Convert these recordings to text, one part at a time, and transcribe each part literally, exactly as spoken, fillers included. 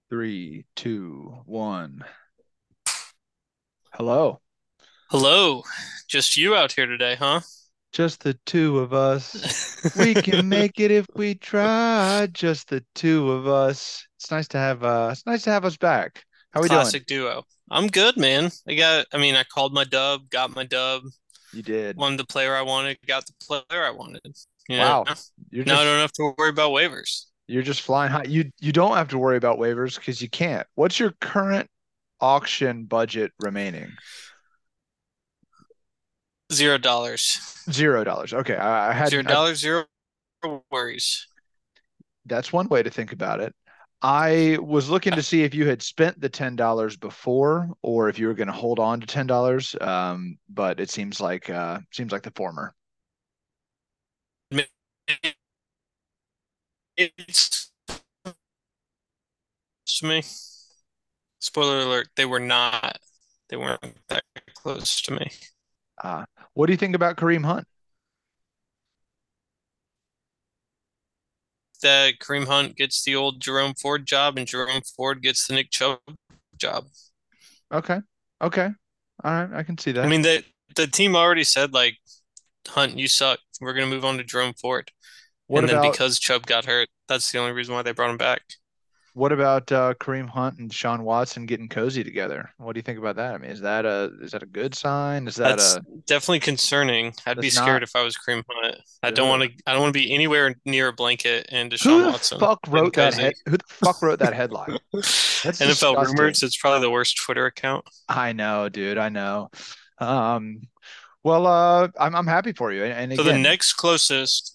Three, two, one. Hello. Hello. Just you out here today, huh? Just the two of us. We can make it if we try. Just the two of us. It's nice to have uh it's nice to have us back. How we doing? Classic duo. I'm good, man. I got, I mean, I called my dub, got my dub, You did. won the player I wanted, got the player I wanted. You know, Wow. You're now I just don't have to worry about waivers. you're just flying high. You you don't have to worry about waivers because you can't. What's your current auction budget remaining? Zero dollars. Zero dollars. Okay. I, I Zero had I, dollars, zero worries. that's one way to think about it. I was looking to see if you had spent the ten dollars before or if you were going to hold on to ten dollars. Um, but it seems like uh seems like the former. It's to me. Spoiler alert, they were not, they weren't that close to me. Uh, what do you think about Kareem Hunt? That Kareem Hunt gets the old Jerome Ford job and Jerome Ford gets the Nick Chubb job. Okay. Okay. All right, I can see I that. mean, the the team already said like, Hunt, you suck. We're gonna move on to Jerome Ford. What And then about because Chubb got hurt, that's the only reason why they brought him back. what about uh Kareem Hunt and Sean Watson getting cozy together? What do you think about that? I mean, is that a is that a good sign? Is that That's a definitely concerning. I'd be that's scared not if I was Kareem Hunt. I don't want ugh. to. I don't want to be anywhere near a blanket and Who Deshaun the Watson fuck getting wrote that head cozy. who the fuck wrote that headline? That's N F L disgusting. rumors. It's probably the worst Twitter account. I know, dude. I know. Um, well, uh, I'm I'm happy for you. And, and So the again, next closest,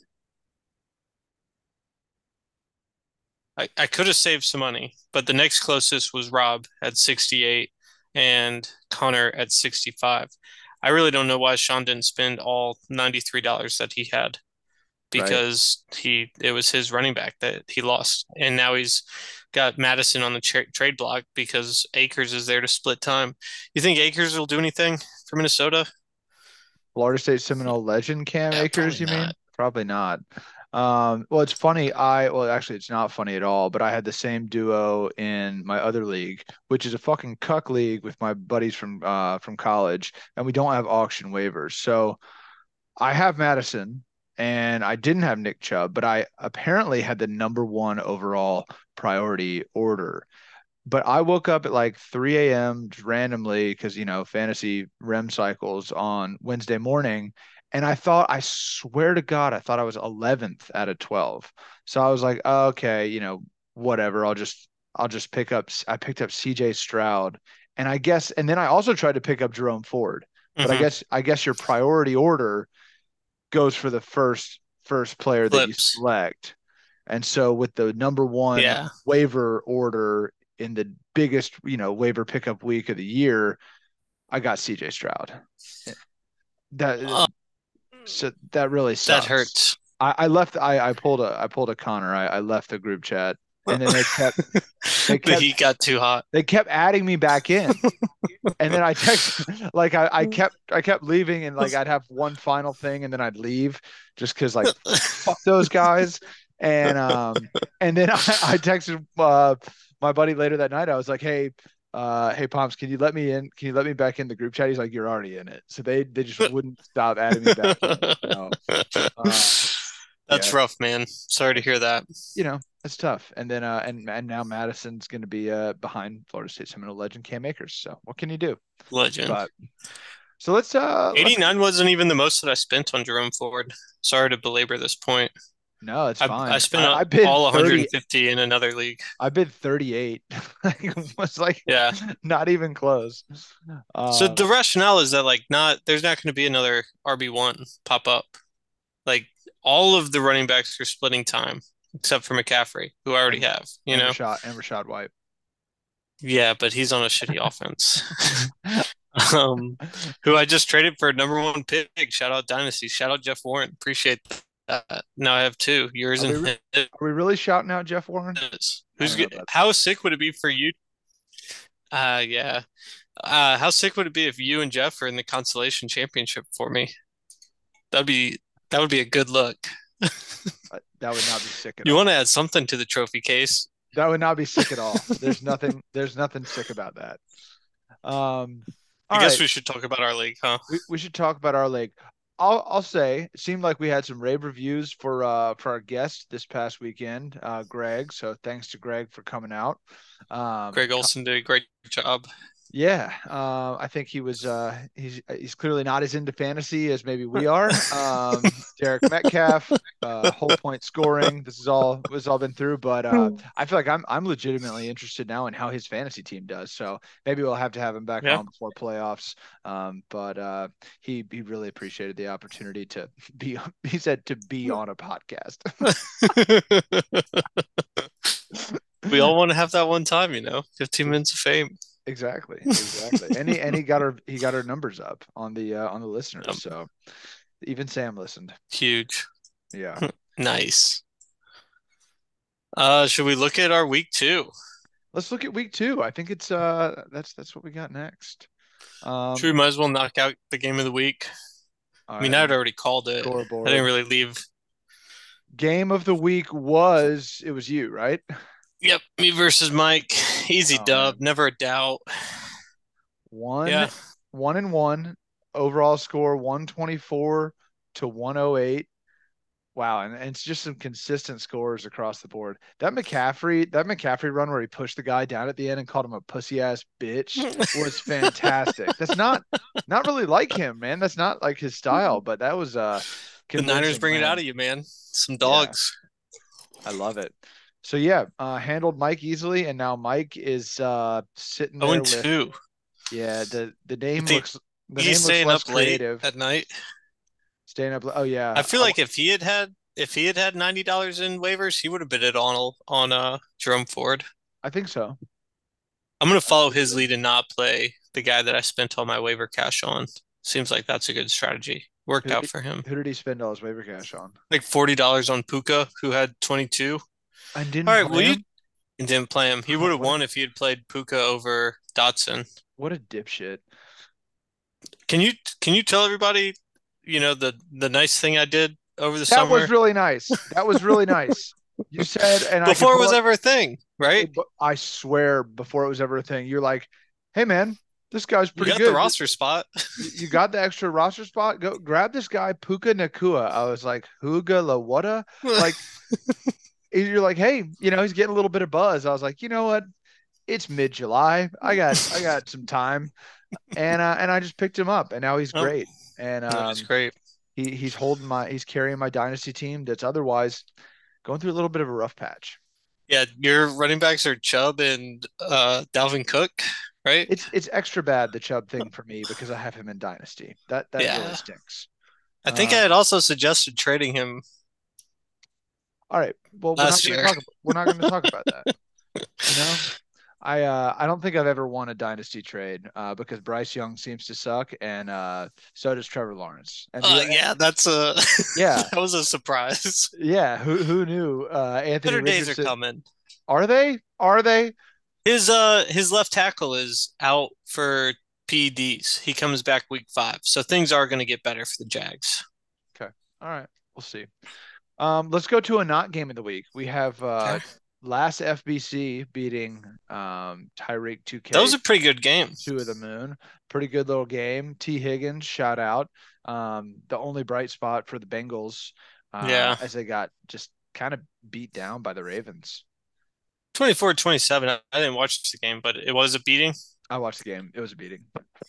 I, I could have saved some money, but the next closest was Rob at sixty-eight and Connor at sixty-five. I really don't know why Sean didn't spend all ninety-three dollars that he had right? because he it was his running back that he lost. And now he's got Madison on the tra trade block because Akers is there to split time. You think Akers will do anything for Minnesota? Florida State Seminole legend Cam Yeah, Akers, probably you mean? not. Probably not. Um, well, it's funny. I well, actually, it's not funny at all. But I had the same duo in my other league, which is a fucking cuck league with my buddies from uh from college, and we don't have auction waivers. So I have Madison and I didn't have Nick Chubb, but I apparently had the number one overall priority order. But I woke up at like three a m just randomly because, you know, fantasy REM cycles on Wednesday morning. And I thought, I swear to God, I thought I was eleventh out of twelve. So I was like, oh, okay, you know, whatever. I'll just, I'll just pick up, I picked up C J Stroud. And I guess, and then I also tried to pick up Jerome Ford. But I Hmm. guess, I guess your priority order goes for the first, first player that you Flips. select. And so with the number one Yeah. waiver order in the biggest, you know, waiver pickup week of the year, I got C J Stroud. That Oh, so that really that sucks. hurts. I, I left I, I pulled a I pulled a Connor. I, I left the group chat and then they kept they The kept heat got too hot. they kept adding me back in. And then I text like I, I kept I kept leaving and like I'd have one final thing and then I'd leave just because like fuck those guys. And um and then I, I texted uh my buddy later that night. I was like, hey, uh, hey Pomps, can you let me in? Can you let me back in the group chat? He's like, you're already in it. So they they just wouldn't stop adding me back in. So uh That's yeah, rough, man. Sorry to hear that. you know, it's tough. And then uh and and now Madison's gonna be uh behind Florida State Seminole legend Cam Akers. So what can you do? Legend. But so let's uh let's eighty-nine wasn't even the most that I spent on Jerome Ford. Sorry to belabor this point. no, it's I I fine. spent I, uh, I bid all thirty one hundred fifty in another league. I bid thirty-eight. Like, it was like Yeah. not even close. So Uh, the rationale is that like not there's not going to be another R B one pop up. Like all of the running backs are splitting time except for McCaffrey, who I already and have, you and know. Rashad and Rashad White. Yeah, but he's on a shitty offense. Um, who I just traded for a number one pick. Shout out Dynasty. Shout out Jeff Warren. Appreciate that. Now I have two, yours Are we and re- his. are we really shouting out Jeff Warren? I Who's don't know good? about How sick would it be for you? Uh, yeah. Uh, how sick would it be if you and Jeff are in the consolation championship for me? That'd be that would be a good look. uh, that would not be sick at You want all. to add something to the trophy case. That would not be sick at all. There's nothing. There's nothing sick about that. Um, I all guess right, we should talk about our league, huh? we we should talk about our league. I'll I'll say it seemed like we had some rave reviews for uh for our guest this past weekend, uh Greg. So thanks to Greg for coming out. Um, Greg Olson did a great job. Yeah, uh, I think he was. Uh, he's he's clearly not as into fantasy as maybe we are. Um, Derek Metcalf, uh, whole point scoring. This is all was all been through, but uh, I feel like I'm I'm legitimately interested now in how his fantasy team does. So maybe we'll have to have him back Yeah. on before playoffs. Um, but uh, he he really appreciated the opportunity to be. He said to be on a podcast. We all want to have that one time, you know, fifteen minutes of fame. Exactly, exactly. And he and he got our he got our numbers up on the uh, on the listeners. Um, So even Sam listened. huge. Yeah. Nice. Uh, should we look at our week two? Let's look at week two. I think it's uh that's that's what we got next. Should we Um, might as well knock out the game of the week? all I mean, right, I let had me already called it. I didn't scoreboard. really leave. Game of the week was it was you, right? Yep, me versus Mike. Easy Oh man. dub, never a doubt. One Yeah, one and one overall score one twenty-four to one oh eight. Wow, and, and it's just some consistent scores across the board. That McCaffrey, that McCaffrey run where he pushed the guy down at the end and called him a pussy ass bitch was fantastic. That's not not really like him, man. That's not like his style, but that was a the Niners convincing bring it out win. of you, man. Some Yeah, dogs. I love it. So yeah, uh, handled Mike easily, and now Mike is uh, sitting Oh there and with two. yeah. The the You name think looks the he's name looks staying less up late creative. at night? Staying up. Oh I yeah, feel I, like if he had had if he had had ninety dollars in waivers, he would have bid it on on uh Jerome Ford. I think so. I'm gonna I follow think his so. lead and not play the guy that I spent all my waiver cash on. Seems like that's a good strategy. Worked Who did out he, for him. who did he spend all his waiver cash on? Like forty dollars on Puka, who had twenty-two. And All didn't right, well play you him. didn't play him. He Oh, would have what a won if he had played Puka over Dotson. what a dipshit. Can you can you tell everybody, you know, the the nice thing I did over the That was summer really nice. That was really nice. You said, and I can before it pull was up. ever a thing, right? I swear, before it was ever a thing, you're like, "Hey, man, this guy's You pretty got the good. roster spot. You, you got the extra roster spot. Go grab this guy, Puka Nakua." I was like, "Huga Lawata?" Like you're like, "Hey, you know, he's getting a little bit of buzz." I was like, "You know what? It's mid July. I got I got some time." And uh, and I just picked him up, and now he's Oh, great. And no, it's um, great. he he's holding my he's carrying my dynasty team that's otherwise going through a little bit of a rough patch. Yeah, your running backs are Chubb and uh Dalvin Cook, right? It's it's extra bad the Chubb thing for me because I have him in dynasty. That that really Yeah. stinks. I think I Um, had also suggested trading him all right, well we're not last going to year. talk we're not going to talk about that. You know, I uh I don't think I've ever won a dynasty trade uh because Bryce Young seems to suck and uh so does Trevor Lawrence. And Uh the yeah, that's a yeah, that was a surprise. yeah, who who knew uh Anthony Better days are Richardson. coming. Are they? Are they? His uh his left tackle is out for P E Ds. He comes back week five. So things are going to get better for the Jags. Okay. All right. We'll see. Um, let's go to a not game of the week. We have uh Okay. last F B C beating um Tyreek That was two K a pretty good game. two of the moon. Pretty good little game. T Higgins, shout out. Um, the only bright spot for the Bengals uh Yeah. as they got just kind of beat down by the Ravens. twenty-four twenty-seven. I didn't watch the game, but it was a beating. I watched the game. It was a beating.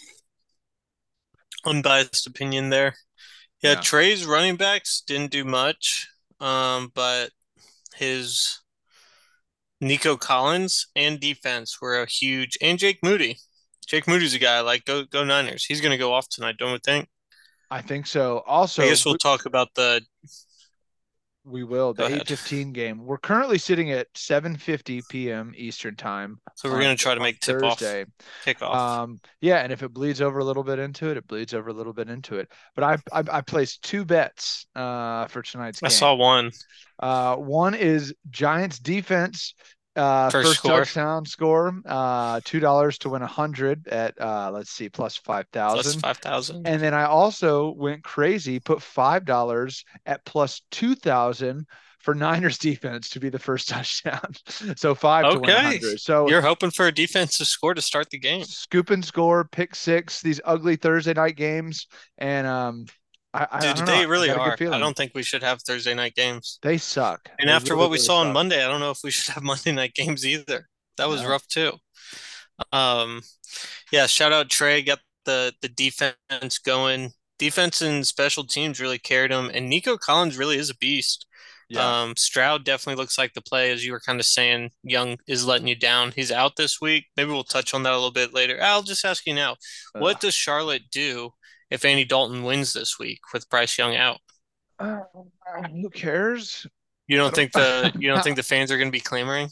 Unbiased opinion there. Yeah, Yeah. Trey's running backs didn't do much. Um, but his Nico Collins and defense were a huge, and Jake Moody. Jake Moody's a guy I like. Go go Niners. He's gonna go off tonight, don't we think? I think so. I Also, guess we'll talk about the. we will. Go The ahead. eight fifteen game. We're currently sitting at seven fifty p m. Eastern time So we're on gonna try to on make tip off, Thursday. kickoff. Um, yeah, and if it bleeds over a little bit into it, it bleeds over a little bit into it. But I I, I placed two bets uh for tonight's I game. saw one Uh, one is Giants defense uh first first score touchdown score, uh two dollars to win a hundred at uh let's see plus five plus thousand. five thousand. And then I also went crazy, put five dollars at plus two thousand for Niners defense to be the first touchdown. So five to win Okay. one hundred. So You're hoping for a defensive score to start the game. scoop and score, pick six, these ugly Thursday night games. And um, I, I, I Dude, don't know. they I really got a good are. I feeling. don't think we should have Thursday night games. They suck. And They after really, what we really saw on suck. Monday, I don't know if we should have Monday night games either. That was No. rough too. Um, yeah, shout out Trey, got the the defense going. Defense and special teams really carried him, and Nico Collins really is a beast. Yeah. Um, Stroud definitely looks like the play, as you were kind of saying. Young is letting you down. He's out this week. Maybe we'll touch on that a little bit later. I'll just ask you now, what Ugh. does Charlotte do if Andy Dalton wins this week with Bryce Young out? Uh, who cares? You I don't think the you don't don't. think the fans are going to be clamoring?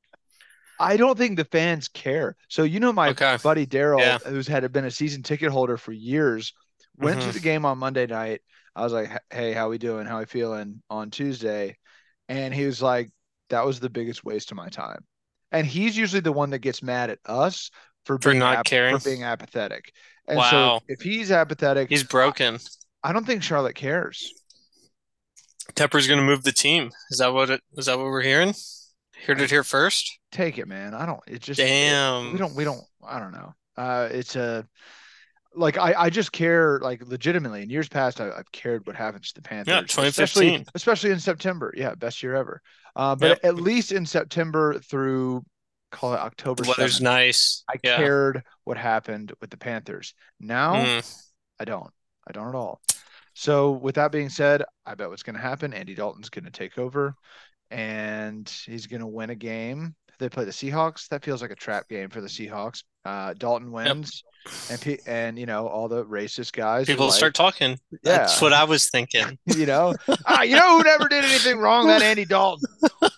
I don't think the fans care. So you know my Okay, buddy Daryl, yeah. who's had been a season ticket holder for years, went to hmm the game on Monday night. I was like, "Hey, how we doing? How we feeling on Tuesday?" And he was like, "That was the biggest waste of my time." And he's usually the one that gets mad at us for For being not ap for caring. being apathetic. And so Wow, if he's apathetic, he's I, broken. I don't think Charlotte cares. Tepper's going to move the team. Is that what it is that what we're hearing? Heard I it here first? take it, man. I don't. It just it, we Damn. don't we don't. I don't know. Uh, it's a like I, I just care like legitimately in years past I, I've cared what happens to the Yeah, Panthers, especially twenty fifteen. especially in September. Yeah, best year ever. Uh, Yep. but at least in September through call it The October weather's seventh, nice. I Yeah. cared what happened with the Panthers. Now Mm. I don't. I don't at all. So with that being said, I bet what's going to happen. Andy Dalton's going to take over and he's going to win a game. They play the Seahawks. That feels like a trap game for the Seahawks. Uh, Dalton Yep. wins, and and you know all the racist guys are People like, start talking. That's yeah, what I was thinking. you know, ah, you know who never did anything wrong? That Andy Dalton.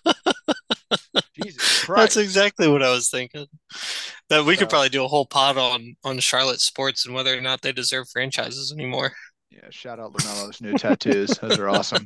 Jesus That's Christ. exactly what I was thinking. That we could So probably do a whole pod on on Charlotte sports and whether or not they deserve franchises anymore. yeah, shout out Lamelo's new tattoos. Those are awesome.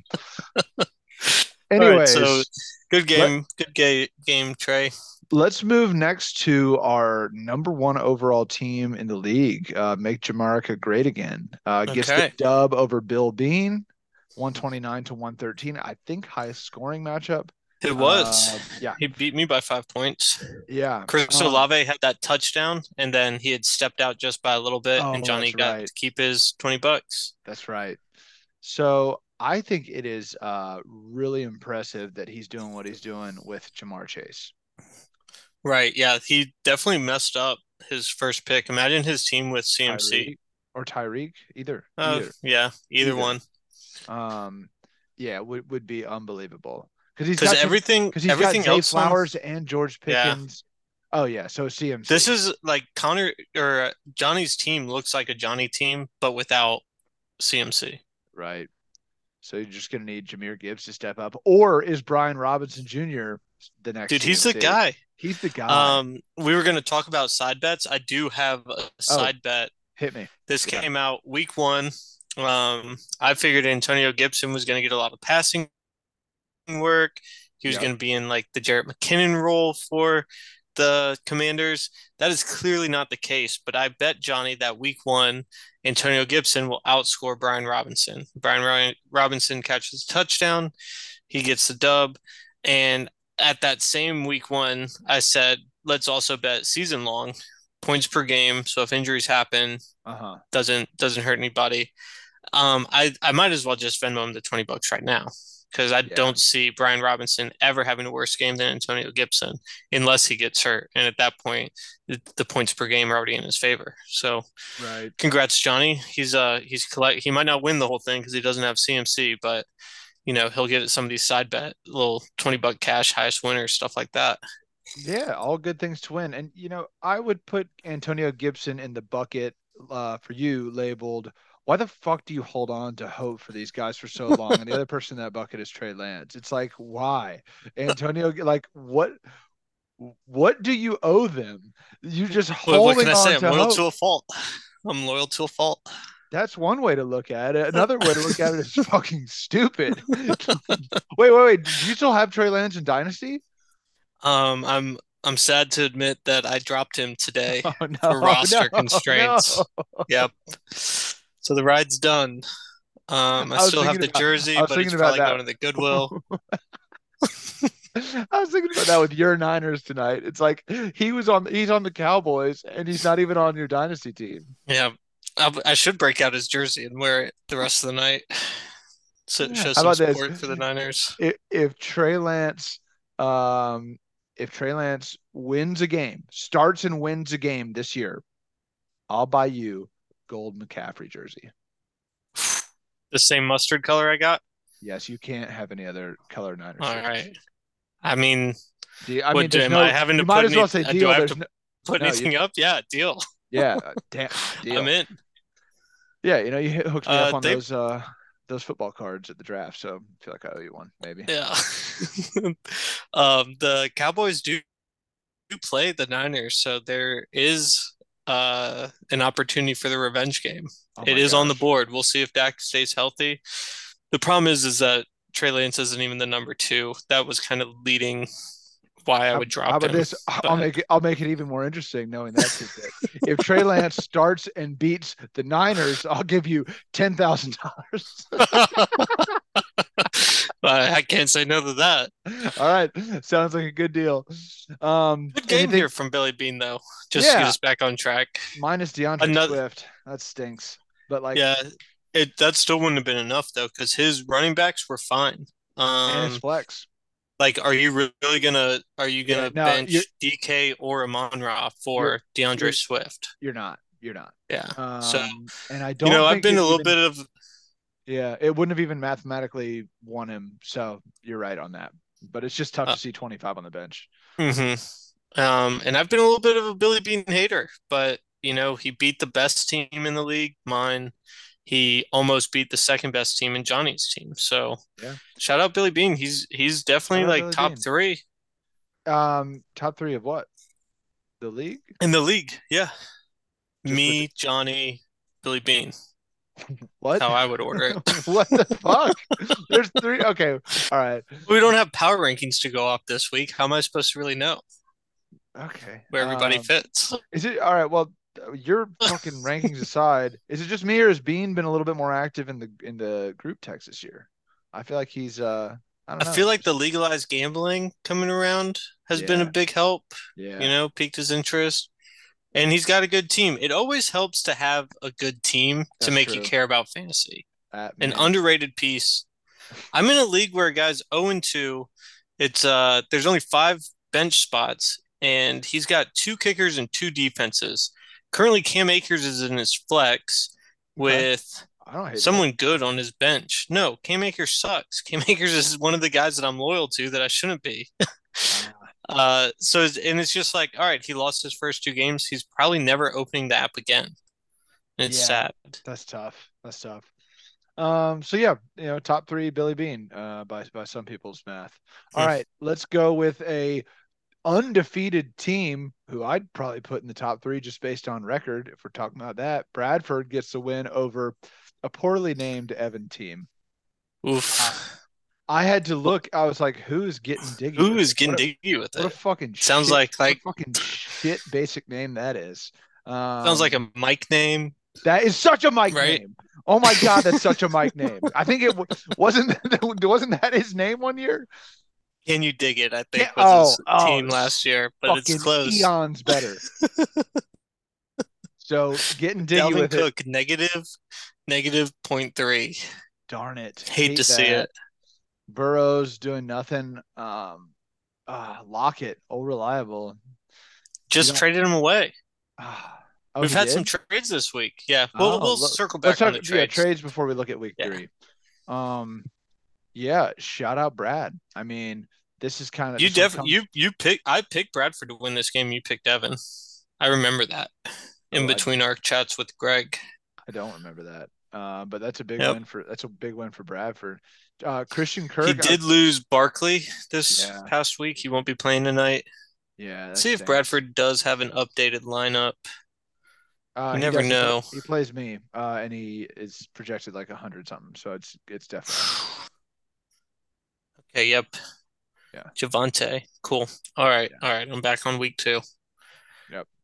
All right, so Anyways, good let game, good ga game, Trey. let's move next to our number one overall team in the league. Uh, make Jamaica great again. Uh, gets the Okay. dub over Bill Bean, one twenty-nine to one thirteen. I think highest scoring matchup. It was. Uh, yeah, He beat me by five points. yeah. Chris Um, Olave had that touchdown, and then he had stepped out just by a little bit, and oh, Johnny that's got right. to keep his twenty bucks. That's right. So I think it is uh, really impressive that he's doing what he's doing with Jamar Chase. Right. Yeah. He definitely messed up his first pick. Imagine his team with C M C. Tyreek or Tyreek, either, Uh, either, yeah, either either. one. Um, yeah, would would be unbelievable because he's Because got Jam- everything, because he's got everything Zay else on, Flowers and George yeah. Pickens. Oh yeah, so This C M C, is like Connor or uh, Johnny's team looks like a Johnny team, but without C M C. right? So you're just gonna need Jahmyr Gibbs to step up, or is Brian Robinson Junior the next Dude, he's the C M C? guy. He's the guy. Um, we were going to talk about side bets. I do have a Oh, side bet. hit me. This Yeah, came out week one. Um, I figured Antonio Gibson was going to get a lot of passing work. He was yep. going to be in like the Jarrett McKinnon role for the Commanders. That is clearly not the case, but I bet Johnny that week one, Antonio Gibson will outscore Brian Robinson. Brian Robinson catches a touchdown. He gets the dub. And at that same week one, I said, let's also bet season long points per game. So if injuries happen, Uh-huh. doesn't doesn't hurt anybody. Um, I I might as well just Venmo him the twenty bucks right now because I Yeah. don't see Brian Robinson ever having a worse game than Antonio Gibson unless he gets hurt. And at that point, the, the points per game are already in his favor. So Right. congrats, Johnny. He's uh he's collect he might not win the whole thing because he doesn't have C M C, but you know, he'll get some of these side bet little twenty buck cash, highest winner, stuff like that. Yeah, all good things to win. And you know, I would put Antonio Gibson in the bucket uh, for you labeled, why the fuck do you hold on to hope for these guys for so long? And the other person in that bucket is Trey Lance. It's like, why? Antonio, like what what do you owe them? You just What, what can holding I say? on I'm to loyal hope. to a fault. I'm loyal to a fault. That's one way to look at it. Another way to look at it is fucking stupid. Wait, wait, wait. Do you still have Trey Lance in Dynasty? Um, I'm I'm sad to admit that I dropped him today Oh for no, roster no, no. constraints. Yep. So the ride's done. Um, I I was still have thinking the about jersey, I was but it's thinking about probably that. going to the Goodwill. I was thinking about that with your Niners tonight. It's like he was on he's on the Cowboys and he's not even on your dynasty team. Yeah, I, I should break out his jersey and wear it the rest of the night. So show How some about this? support for the Niners. If, if Trey Lance um if Trey Lance wins a game, starts and wins a game this year, I'll buy you gold McCaffrey jersey. The same mustard color I got. Yes, you can't have any other color Niners All jerseys. right. I mean, Do you, I mean, what there's am I no. having to You might put as well any? say Do deal. I have There's to no. put No, you. anything up? Yeah, deal. Yeah, uh, damn I'm deal. in. Yeah, you know, you hit, hooked me up Uh, on they those uh those football cards at the draft, so I feel like I owe you one, maybe. yeah. Um, the Cowboys do, do play the Niners, so there is uh an opportunity for the revenge game. Oh It my is on the gosh. board. We'll see if Dak stays healthy. The problem is is that Trey Lance isn't even the number two. That was kind of leading why I How, would how drop about him. this? I'll But make it. I'll make it even more interesting knowing that tidbit. If Trey Lance starts and beats the Niners, I'll give you ten thousand dollars. I can't say no to that. All right, sounds like a good deal. Um, Good game anything? here from Billy Bean, though, just to get Yeah, us back on track. minus DeAndre Another, Swift. That stinks. But like, yeah, it that still wouldn't have been enough though, because his running backs were fine. and his Um, flex. like, are you really gonna are you Yeah, gonna no, you're bench D K or Amon Ra you're for DeAndre you're Swift? you're not. You're not. Yeah. So, Um, and I you know, don't I've think been it a little even. bit of Yeah, it wouldn't have even mathematically won him. So you're right on that. But it's just tough uh, to see twenty-five on the bench. hmm Um, and I've been a little bit of a Billy Bean hater, but you know, he beat the best team in the league, mine. He almost beat the second best team in Johnny's team. So Yeah. shout out Billy Bean. He's he's Shout definitely out like Billy top Bean. three Um, top three of what? The league? in the league. Yeah. Just with Me, Johnny, Billy Bean. That's what? how I would order it. What the fuck? There's three. Okay. All right. We don't have power rankings to go off this week. How am I supposed to really know Okay. where everybody Um, fits? is it all right? Well, your fucking rankings aside, is it just me or has Bean been a little bit more active in the in the group text this year? I feel like he's uh I don't I feel know. like the Just legalized gambling coming around has been a yeah, big help, you yeah. know, piqued his interest. And he's got a good team. It always helps to have a good team to That's make you true. care about fantasy. That An man. underrated piece. I'm in a league where guys oh and two. It's uh there's only five bench spots and he's got two kickers and two defenses. Currently Cam Akers is in his flex Okay. with I don't hate that. someone good on his bench. No, Cam Akers sucks. Cam Akers is one of the guys that I'm loyal to that I shouldn't be. Uh, Uh, so it's, and it's just like, all right, he lost his first two games. He's probably never opening the app again. And it's yeah, sad. that's tough. That's tough. Um, so yeah, you know, top three Billy Bean, uh, by by some people's math. All Hmm. right, let's go with a undefeated team who I'd probably put in the top three just based on record. If we're talking about that, Bradford gets the win over a poorly named Evan team. Uh, Oof. I had to look. I was like, "Who's getting diggy Who with is it? What getting a diggy with what a it? fucking Sounds shit! like What a like fucking shit basic name that is." sounds like Um, a Mike name, that is such a Mike right? name. Oh my god, that's such a Mike name. I think it w- wasn't wasn't that his name one year. Can you dig it? I Yeah. think was Oh, his oh, team last year, but it's fucking close. eons better. So getting diggy Dalvin with it. Cook negative negative point three. Darn it, Hate to hate see that. it. Burrows doing nothing. Um, uh, Lockett, oh reliable. You Just don't. traded him away. Ah, oh, We've he had some did. trades this week. Yeah, we'll Oh, we'll look. circle Let's back on talk. the Yeah, trades. trades before we look at week Yeah. three. Um, yeah, shout out Brad. I mean, this is kind of You this one definitely comes. you you pick I picked Bradford to win this game. You picked Evan. I remember that in Oh, I between our chats with Greg. I don't remember that. Uh, but that's a big Yep. win for that's a big win for Bradford. Uh, Christian He Kirk. I, did lose Barkley this yeah, past week. He won't be playing tonight. yeah, that See if stinks. Bradford does have an updated lineup. Uh, You he never does. He, pl- know. he plays me, uh, and he is projected like a hundred something. So it's it's definitely him. Okay, yep. Yeah, Javante. Cool. All right. yeah, All right. I'm back on week two. yep.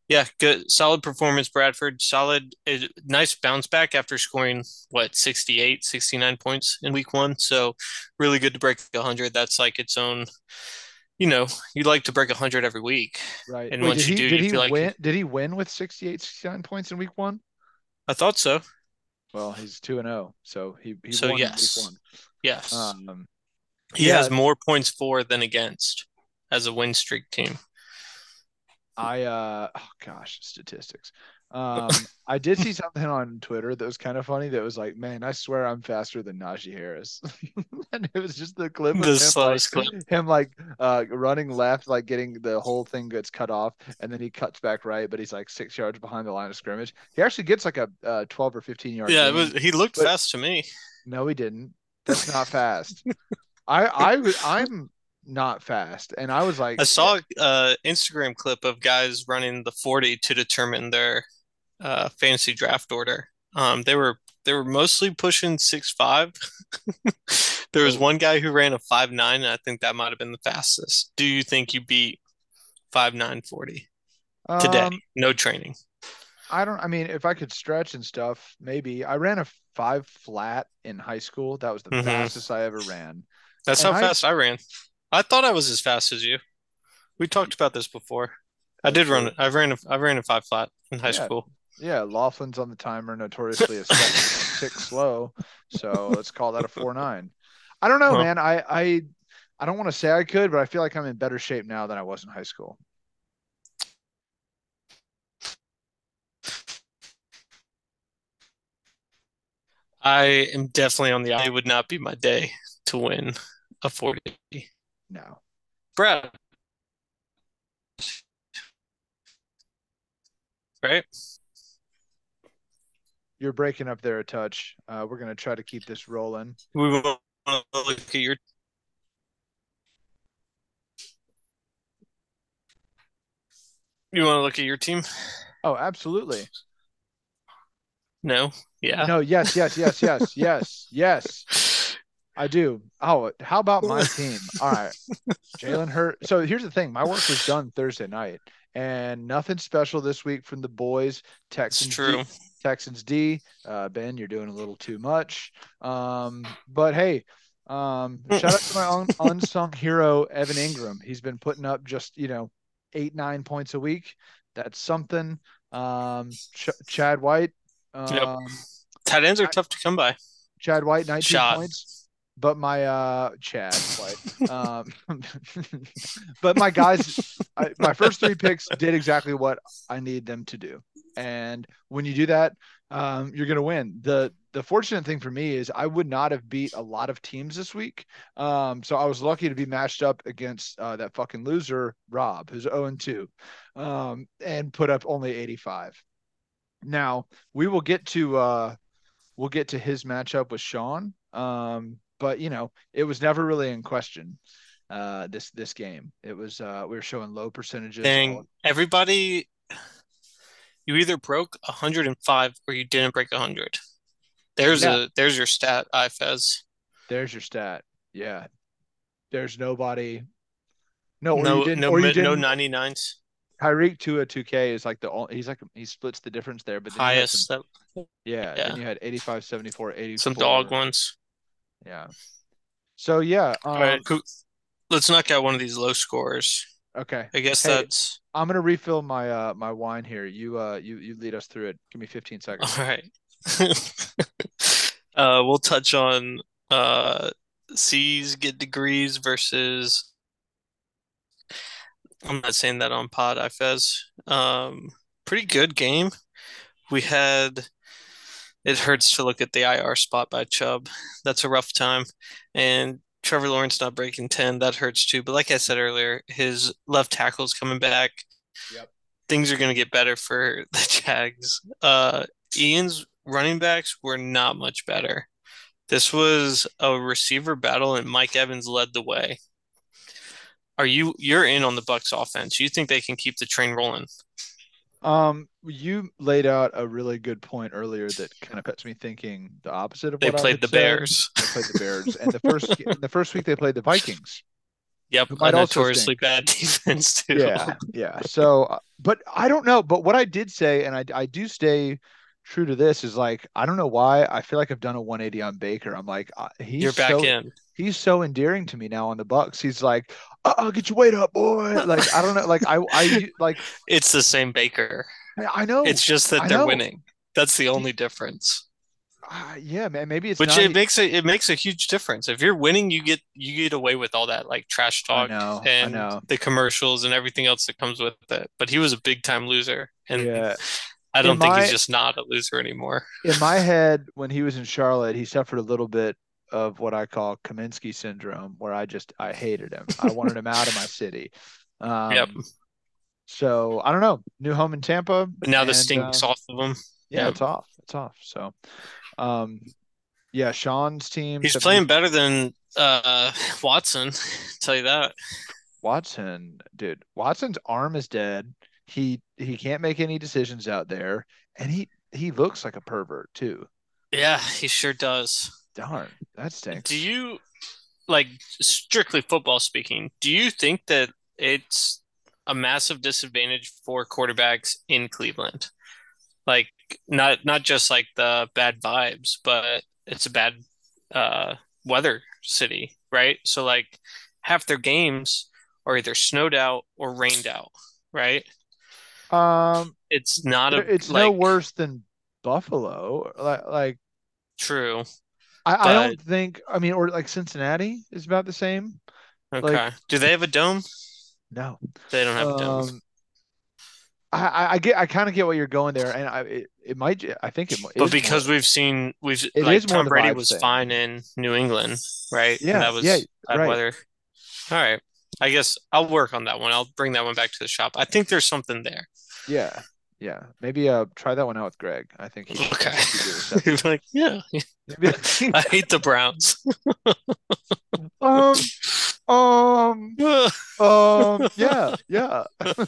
Yeah, good, solid performance, Bradford. Solid, eh, nice bounce back after scoring what sixty-eight, sixty-nine points in week one. So really good to break one hundred. That's like its own, you know, you'd like to break one hundred every week. Right. And Wait, did once you he do, did you he feel like win did he win with sixty-eight, sixty-nine points in week one? I thought so. Well, he's two and oh, so he he So won in week yes. one. Yes. Um He yeah, has more points for than against as a win streak team. I uh oh gosh, statistics. Um I did see something on Twitter that was kind of funny that was like, man, I swear I'm faster than Najee Harris. And it was just the clip of The him like slowest clip. him like uh running left, like getting the whole thing gets cut off, and then he cuts back right, but he's like six yards behind the line of scrimmage. He actually gets like a uh, twelve or fifteen yard Yeah, it was gain, he looked but fast to me. no, he didn't. That's not fast. I I was I'm not fast, and I was like, I yeah, saw a Instagram clip of guys running the forty to determine their uh, fantasy draft order. Um, they were they were mostly pushing six five. There was oh, one guy who ran a five nine, and I think that might have been the fastest. Do you think you beat five nine forty today? um, No training. I don't, I mean, if I could stretch and stuff, maybe. I ran a five flat in high school. That was the Hmm. fastest I ever ran. That's And how I, fast I ran. I thought I was as fast as you. We talked about this before. I oh, did run true. it. I ran a I ran a five flat in high Yeah. school. Yeah. Laughlin's on the timer, notoriously a second tick slow. So let's call that a four nine. I don't know, Well, man. I, I, I don't want to say I could, but I feel like I'm in better shape now than I was in high school. I am definitely on the. It would not be my day to win a forty. No. Brad, right? You're breaking up there a touch. Uh, we're going to try to keep this rolling. We want to look at your. You want to look at your team? Oh, absolutely. No. Yeah. No, yes, yes, yes, yes, yes, yes. I do. Oh, how about my team? All right. Jalen Hurt. So here's the thing. My work was done Thursday night, and nothing special this week from the boys. It's Texans D. true. Texans D. Uh, Ben, you're doing a little too much. Um, but hey, um, shout out to my own unsung hero, Evan Ingram. He's been putting up just, you know, eight, nine points a week. That's something. Um, Ch- Chad White. Yep. Um, Tight ends are tough to come by. Chad White, nineteen Shot. points. But my uh Chad White. Um but my guys I, my first three picks did exactly what I need them to do. And when you do that, um, you're gonna win. The the fortunate thing for me is I would not have beat a lot of teams this week. Um, so I was lucky to be matched up against uh, that fucking loser, Rob, who's oh and two, um, and put up only eighty-five. Now we will get to uh we'll get to his matchup with Sean. Um, but you know, it was never really in question uh this this game. It was uh we were showing low percentages all. Dang. Everybody, you either broke one hundred five or you didn't break one hundred. There's Yeah, a there's your stat, I F E Z. there's your stat. Yeah. There's nobody. No, or you No didn't no or you no didn't ninety-nines. Tyreek to a two K is like the only, he's like he splits the difference there, but then you had some Highest that yeah, then yeah. you had eighty-five, seventy-four, Some dog eighty-four. ones. Yeah. So yeah, All right, um cool. Let's knock out one of these low scores. okay. I guess Hey, that's I'm gonna refill my uh my wine here. You uh you you lead us through it. Give me fifteen all seconds. right. Uh, we'll touch on uh C's get degrees versus I'm not saying that on pod, I F E Z. Um, pretty good game. We had it hurts to look at the I R spot by Chubb. That's a rough time. And Trevor Lawrence not breaking ten, that hurts too. But like I said earlier, his left tackle's coming back. Yep. Things are going to get better for the Jags. Uh, Ian's running backs were not much better. This was a receiver battle, and Mike Evans led the way. Are you you're in on the Bucks offense? You think they can keep the train rolling? Um, you laid out a really good point earlier that kind of gets me thinking the opposite of They what I played had the said. Bears. They played the Bears, and the first the first week they played the Vikings. Yep, who a might also notoriously stink. bad defense too. Yeah, yeah. So, uh, but I don't know. But what I did say, and I I do stay true to this, is like I don't know why I feel like I've done a one eighty on Baker. I'm like uh, he's You're back so in. he's so endearing to me now on the Bucks. He's like, uh, uh get your weight up, boy. Like I don't know. Like I I like It's the same Baker. I know It's just that I they're know. winning. That's the He, only difference. uh, yeah, man. Maybe it's Which not. it He, makes a it makes a huge difference. If you're winning, you get you get away with all that like trash I talk know. I and know. the commercials and everything else that comes with it. But he was a big time loser, and Yeah. I In don't think he's my just not a loser anymore. in my head, when he was in Charlotte, he suffered a little bit of what I call Kaminsky syndrome, where I just I hated him. I wanted him out of my city. Yep. Um, so I don't know. New home in Tampa, But now the and uh, stink's off of him. yeah, Yep. it's off. It's off. So um, yeah, Sean's team, He's playing seventy better than uh Watson, tell you that. Watson, dude. Watson's arm is dead. He he can't make any decisions out there, and he he looks like a pervert too. Yeah, he sure does. Darn, that Do stinks. you like strictly football speaking, do you think that it's a massive disadvantage for quarterbacks in Cleveland? Like not not just like the bad vibes, but it's a bad uh weather city, right? So like half their games are either snowed out or rained out, right? Um, It's not a it's no like worse than Buffalo. Like, like true, I, I but don't think. I mean, or like Cincinnati is about the same. Like, okay. Do they have a dome? no. They don't have a dome. Um, I, I I get. I kind of get what you're going there, and I it, it might. j- I think it mo- But is more. because we've seen we've It like is more Tom the Brady vibes was fine thing. in New England, right? And Yeah. that Yeah. was bad Right. weather. All right. I guess I'll work on that one. I'll bring that one back to the shop. I think there's something there. Yeah. Yeah. Maybe uh try that one out with Greg. I think he'd. I Okay. think he'd be You're receptive. like, yeah. Maybe. I hate the Browns. um. Um. Um. Yeah. Yeah.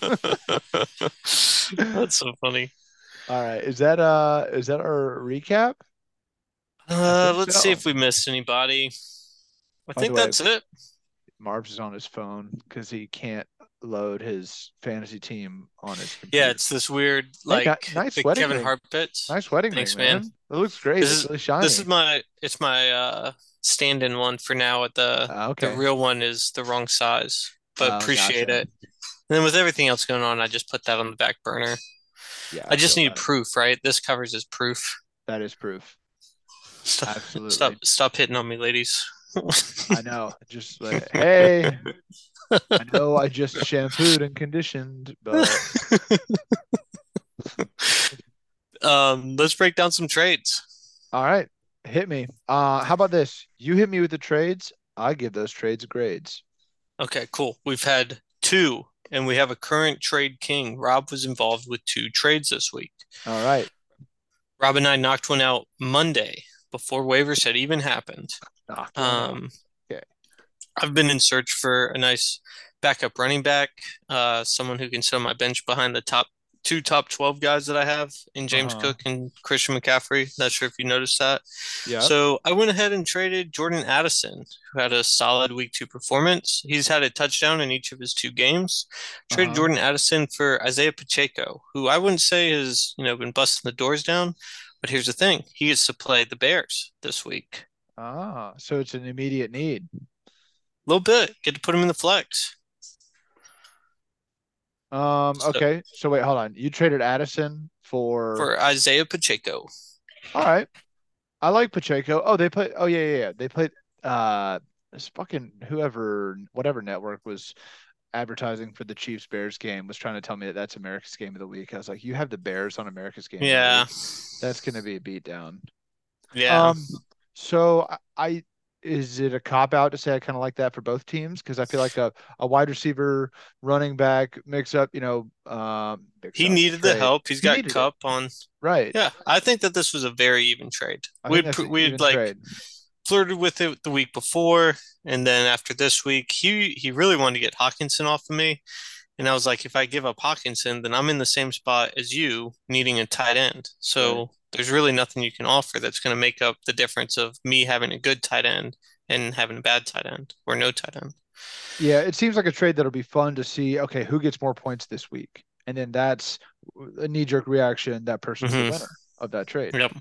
That's so funny. All right. Is that uh is that our recap? I Uh, think let's see so. if we missed anybody. I By the think way, that's it. Marbs is on his phone because he can't load his fantasy team on his Yeah, computer. it's this weird Hey, got like nice the wedding Kevin ring. Hart bits. Nice wedding ring, Thanks, man. man. It looks great. This It's is really this is shiny. my it's my uh stand-in one for now. At the Uh, the okay. real one is the wrong size, but Oh, appreciate gotcha. it. And then with everything else going on, I just put that on the back burner. Yeah, I I just feel need that. proof, right? This covers as proof. That is proof. Stop, stop, Absolutely. stop hitting on me, ladies. I know. Just like, hey, I know I just shampooed and conditioned, but Um, let's break down some trades. all right, hit me. Uh, how about this? You hit me with the trades. I give those trades grades. Okay, cool. We've had two, and we have a current trade king. Rob was involved with two trades this week. All right. Rob and I knocked one out Monday before waivers had even happened. Knocked one out. Um, Okay. I've been in search for a nice backup running back, uh, someone who can sit on my bench behind the top two top twelve guys that I have in James Uh-huh. Cook and Christian McCaffrey. Not sure if you noticed that. Yep. So I went ahead and traded Jordan Addison, who had a solid week two performance. He's had a touchdown in each of his two games. Traded Uh-huh. Jordan Addison for Isaiah Pacheco, who I wouldn't say has, you know, been busting the doors down, but here's the thing. He gets to play the Bears this week. Ah, so it's an immediate need. A little bit. Get to put him in the flex. Um, So okay. So wait, hold on. You traded Addison for for Isaiah Pacheco. all right. I like Pacheco. Oh, they played oh yeah, yeah, yeah. They played uh this fucking whoever whatever network was advertising for the Chiefs Bears game was trying to tell me that that's America's game of the week. I was like, you have the Bears on America's game of the Yeah. week. That's going to be a beatdown. Yeah. Um, so I, I is it a cop out to say I kind of like that for both teams? Because I feel like a, a wide receiver, running back mix up, you know, um, mix He up needed the trade. help. He's He got needed it, Cup on. right? Yeah, I think that this was a very even trade. I think We'd that's an we'd even like trade. flirted with it the week before, and then after this week, he he really wanted to get Hawkinson off of me, and I was like, if I give up Hawkinson, then I'm in the same spot as you, needing a tight end. Right. So there's really nothing you can offer that's going to make up the difference of me having a good tight end and having a bad tight end or no tight end. Yeah, it seems like a trade that'll be fun to see. Okay, who gets more points this week? And then that's a knee-jerk reaction. That person's the Hmm. winner of that trade. Yep.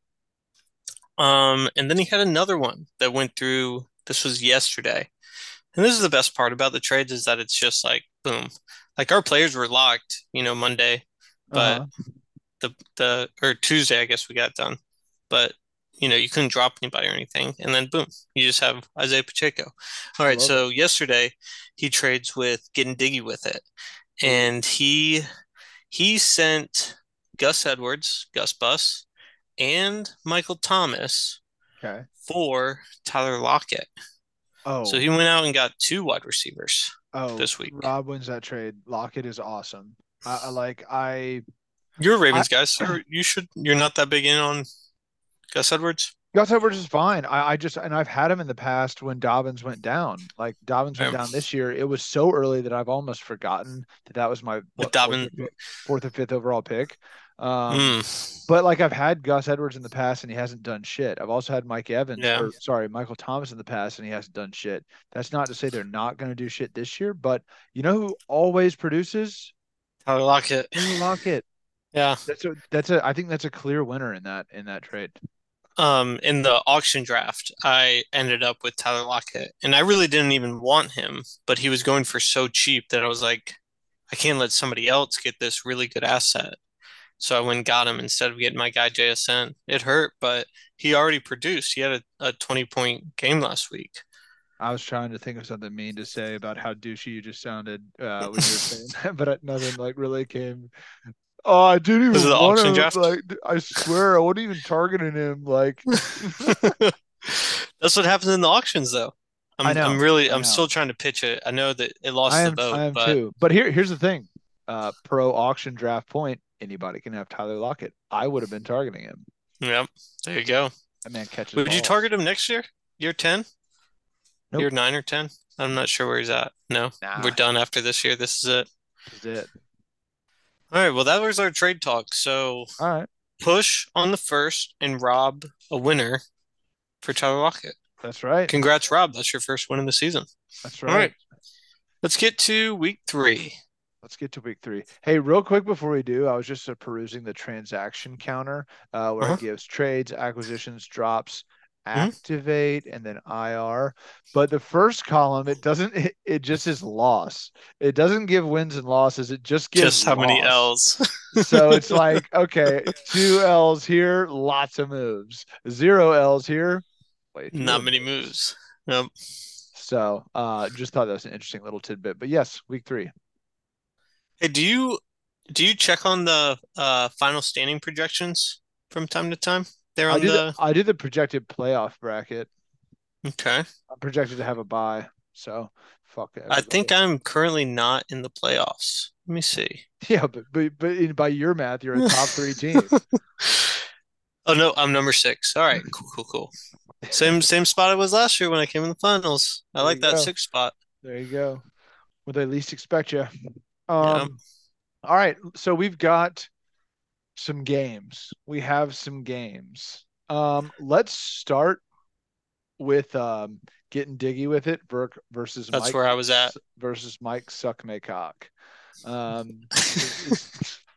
Um, and then he had another one that went through. This was yesterday. And this is the best part about the trades is that it's just like boom. Like our players were locked, you know, Monday, but Uh-huh. the the or Tuesday, I guess we got done. But you know, you couldn't drop anybody or anything. And then boom, you just have Isaiah Pacheco. All I right, love it. so yesterday he trades with Getting Diggy with it. Ooh, And he he sent Gus Edwards, Gus Bus, and Michael Thomas okay. for Tyler Lockett. So Oh, he went out and got two wide receivers oh, this week. Rob wins that trade. Lockett is awesome. I, I like I You're a I Ravens guy, so you should you're not that big in on Gus Edwards. Gus Edwards is fine. I, I just and I've had him in the past when Dobbins went down. Like Dobbins went Um, down this year. It was so early that I've almost forgotten that that was my like what fourth or Dobbin. fifth, fourth or fifth overall pick. Um, Mm, but like I've had Gus Edwards in the past and he hasn't done shit. I've also had Mike Evans yeah. or sorry, Michael Thomas in the past and he hasn't done shit. That's not to say they're not going to do shit this year, but you know who always produces? Tyler Lockett. Tyler Lockett. Yeah. That's a that's a I think that's a clear winner in that in that trade. Um, in the auction draft, I ended up with Tyler Lockett, and I really didn't even want him, but he was going for so cheap that I was like, I can't let somebody else get this really good asset. So I went and got him instead of getting my guy J S N. It hurt, but he already produced. He had a, a twenty point game last week. I was trying to think of something mean to say about how douchey you just sounded uh, when you were saying that, but nothing like really came. Oh, I didn't Was it even the want auction to. draft? Like, I swear, I wasn't even targeting him. Like, That's what happens in the auctions, though. I I'm I'm know, really I I'm still know, trying to pitch it. I know that it I lost the am, vote, I am but too. But here, here's the thing. Uh, pro auction draft point. Anybody can have Tyler Lockett. I would have been targeting him. yeah, there you go. That man catches Would you balls. target him next year? Year ten? Nope. Year nine or ten? I'm not sure where he's at. No, we're Nah, done after this year. This is it. this is it. All right, well, that was our trade talk. So All right. push on the first and Rob a winner for Tyler Lockett. That's right. Congrats, Rob. That's your first win of the season. That's All right. right, let's get to week three. Let's get to week three. Hey, real quick before we do, I was just uh, perusing the transaction counter uh, where it Uh-huh. gives trades, acquisitions, drops, Hmm. activate, and then I R. But the first column, it doesn't, it, it just is loss. It doesn't give wins and losses. It just gives Just how many loss. L's? So it's like, okay, two L's here, lots of moves. Zero L's here, way Not fewer many moves. moves. Yep. So uh, just thought that was an interesting little tidbit. But yes, week three. Hey, do you do you check on the uh final standing projections from time to time? They're I on do the the I do the projected playoff bracket. okay. I'm projected to have a bye, so fuck I think everybody. I'm currently not in the playoffs. Let me see. Yeah, but but but in, by your math, you're a top three team. Oh no, I'm number six. All right, cool, cool, cool. Same same spot I was last year when I came in the finals. I There like you that go. sixth spot. There you go. Where they least expect you. Yeah. Um. All right. So we've got some games. We have some games. Um. Let's start with um getting diggy with it ver- versus That's Mike where I was at. versus Mike Suckmaycock. Um. Is,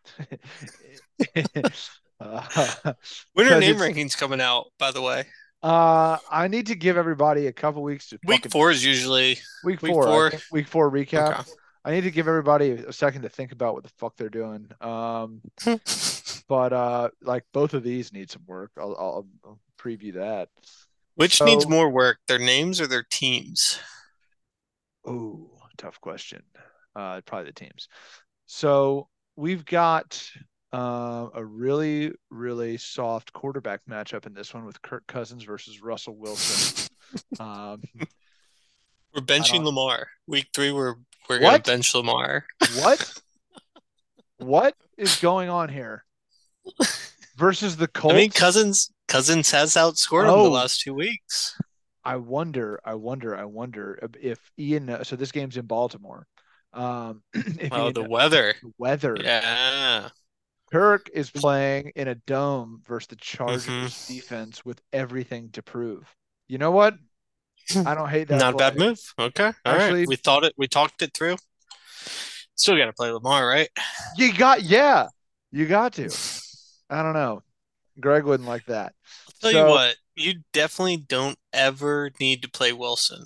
uh, Winter because name it's rankings coming out, by the way. uh I need to give everybody a couple weeks to Week fucking four is usually week week four. I four. think week four recap. Okay. I need to give everybody a second to think about what the fuck they're doing. Um, but uh, like both of these need some work. I'll, I'll, I'll preview that. Which needs So, more work, their names or their teams? oh, tough question. Uh, probably the teams. So we've got uh, a really, really soft quarterback matchup in this one with Kirk Cousins versus Russell Wilson. Um, We're I benching don't. Lamar. Week three, we're we're gonna What? bench Lamar. What? What is going on here? Versus the I mean, Colts? Cousins Cousins has outscored him the Oh, last two weeks. I wonder, I wonder, I wonder if Ian. So this game's in Baltimore. Um, if Oh, Ian, the weather. the weather. Yeah. Kirk is playing in a dome versus the Hmm. Chargers defense with everything to prove. You know what? I don't hate that Not a bad play. move. Okay. All right. Actually, We thought it. We talked it through. Still got to play Lamar, right? you got yeah, you got to. I don't know. Greg wouldn't like that. I'll tell you So what. You definitely don't ever need to play Wilson.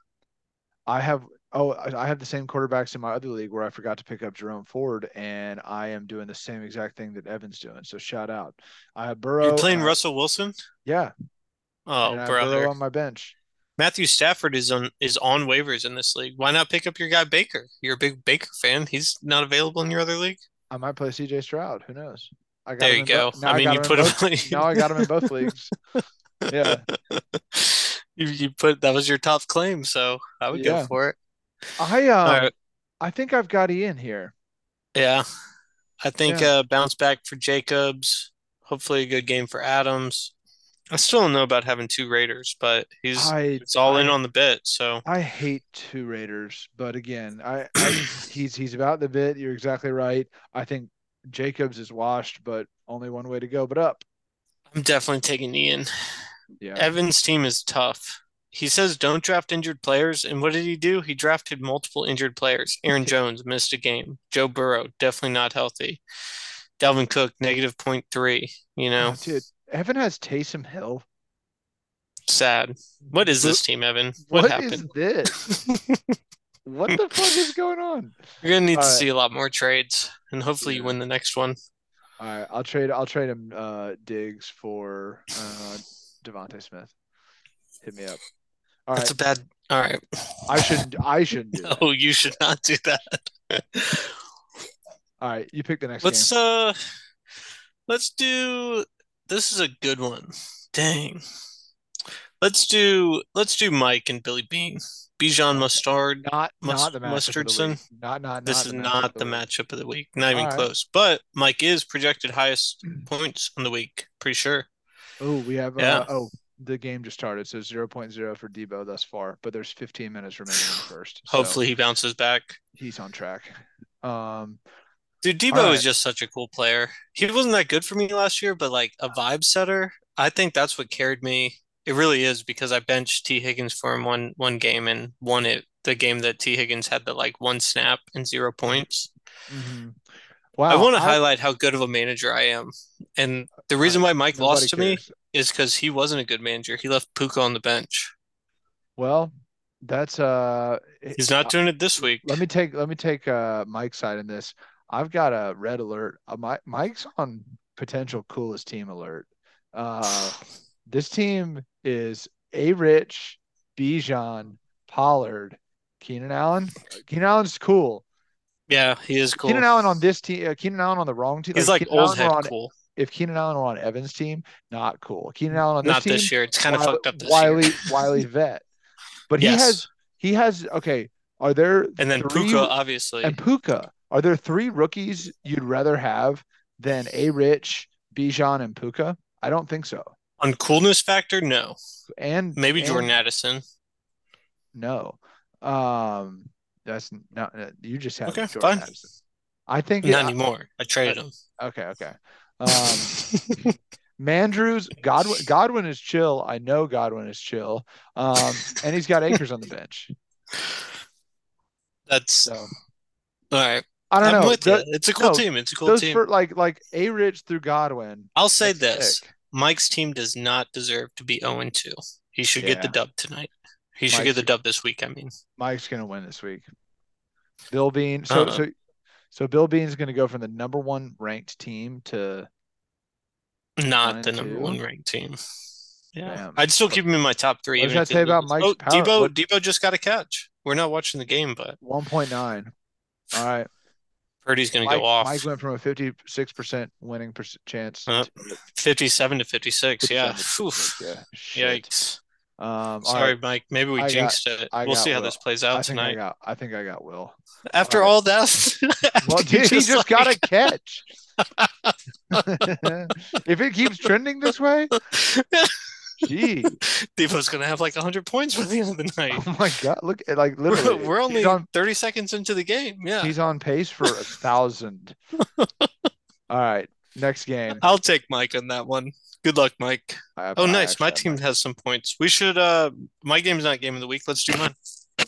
I have oh I I have the same quarterbacks in my other league where I forgot to pick up Jerome Ford, and I am doing the same exact thing that Evan's doing. So shout out. I have You're Burrow and playing I Russell Wilson? yeah, Oh, and I have Burrow brother. on my bench. Matthew Stafford is on is on waivers in this league. Why not pick up your guy Baker? You're a big Baker fan. He's not available in your other league. I might play C J Stroud. Who knows? I got There him you in both. go. Now I I mean, got you him in put both. him. Now I got him in both leagues. Yeah, you you put that was your top claim, so I would go yeah. for it. I All um right. I think I've got Ian here. Yeah. I think Yeah. uh bounce back for Jacobs. Hopefully a good game for Adams. I still don't know about having two Raiders, but he's I it's all in I on the bit. So I hate two Raiders, but again, I I he's he's about the bit. You're exactly right. I think Jacobs is washed, but only one way to go, but up. I'm definitely taking Ian. Yeah. Evans' team is tough. He says don't draft injured players, and what did he do? He drafted multiple injured players. Aaron Jones missed a game. Joe Burrow definitely not healthy. Dalvin Cook negative point three. You know, Oh, dude, Evan has Taysom Hill. sad. What is Bo- this team, Evan? What what is happened? this? What the fuck is going on? You're gonna need All to right. see a lot more trades, and hopefully you Yeah. win the next one. All right. I'll trade I'll trade him uh Diggs for uh Devontae Smith. Hit me up. All That's right. a bad. All right. I shouldn't I shouldn't do that. No, you should not do that. All right, you pick the next game. Let's uh, let's do. This is a good one. Dang. Let's do let's do Mike and Billy Bean. Bijan Okay. Mustard Not Mus not the matchup of the week. Mustardson. Not not This not is the matchup of not the the week. matchup of the week. Not All even right. close. But Mike is projected highest points on the week. Pretty sure. Oh, we have uh Yeah. oh the game just started, so zero point zero for Debo thus far, but there's fifteen minutes remaining in the first, so Hopefully he bounces back. he's on track. Um, Dude, all Debo is right. just such a cool player. He wasn't that good for me last year, but like a vibe setter, I think that's what carried me. It really is because I benched T. Higgins for him one one game and won it. The game that T. Higgins had the like one snap and zero points. Mm-hmm. I Wow. want to I highlight how good of a manager I am. And the uh, reason why Mike nobody lost to me cares. is because he wasn't a good manager. He left Puka on the bench. Well, that's uh it- He's not uh, doing it this week. let me take let me take uh Mike's side in this. I've got a red alert. Uh, Mike Mike's on potential coolest team alert. Uh this team is A Rich, Bijan, Pollard, Keenan Allen. Keenan Allen's cool. Yeah, he is Keenan cool. Allen on this team, uh, Keenan Allen on the wrong team. Like He's if like Keenan old Allen were head on, cool. if Keenan Allen were on Evan's team, not cool. Keenan Allen on this Not team, this year. It's kind of Wiley, fucked up this year. Wiley, Wiley vet. But he has, Yes. he has. Okay, are there And then three Puka, obviously. and Puka? Are there three rookies you'd rather have than A Rich, Bijan, and Puka? I don't think so. On coolness factor, no. And Maybe Jordan and Addison. no, um, that's not. You just have Okay, Jordan fine. Addison. I think it. Not I, anymore. I I, traded him. okay, okay. Um, Mandrews, Godwin, Godwin is chill. I know Godwin is chill. Um, and he's got Akers on the bench. That's So all right. I don't I'm know. with you. The, It's a cool no, team. It's a cool those team. for like like A Rich through Godwin. I'll say That's this. sick. Mike's team does not deserve to be oh and two. He should get the Yeah, dub tonight. He should get Mike's the dub this week, I mean. Mike's gonna win this week. Bill Bean. So Uh, so so Bill Bean's gonna go from the number one ranked team to one not the and number one two. ranked team. Yeah. Damn. I'd still keep him in my top three What does even that if he say about loses. Mike's Oh, power? Debo, What Debo just got a catch. We're not watching the game, but one point nine. All right. Purdy's gonna go Mike Mike off. went from a fifty-six percent winning per- chance Uh, to fifty-seven to fifty-six. Yeah. fifty-seven to Whew. fifty-six. Yeah. Shit. Yikes. Um, all right. Sorry, Mike. Maybe we I got jinxed it. I We'll see got how Will. this plays I out think I tonight. got I think I got Will. All After right. all that, Well, after you dude, he just just got a like catch. If it keeps trending this way, gee. Devo's gonna have like one hundred points by the end of the night. Oh my God. Look at like We're, literally we're he's only on thirty seconds into the game. Yeah. he's on pace for a thousand. All right. Next game. I'll take Mike on that one. Good luck, Mike. I have, Oh, I nice. My actually have team Mike. has some points. We should uh my game's not game of the week. Let's do mine.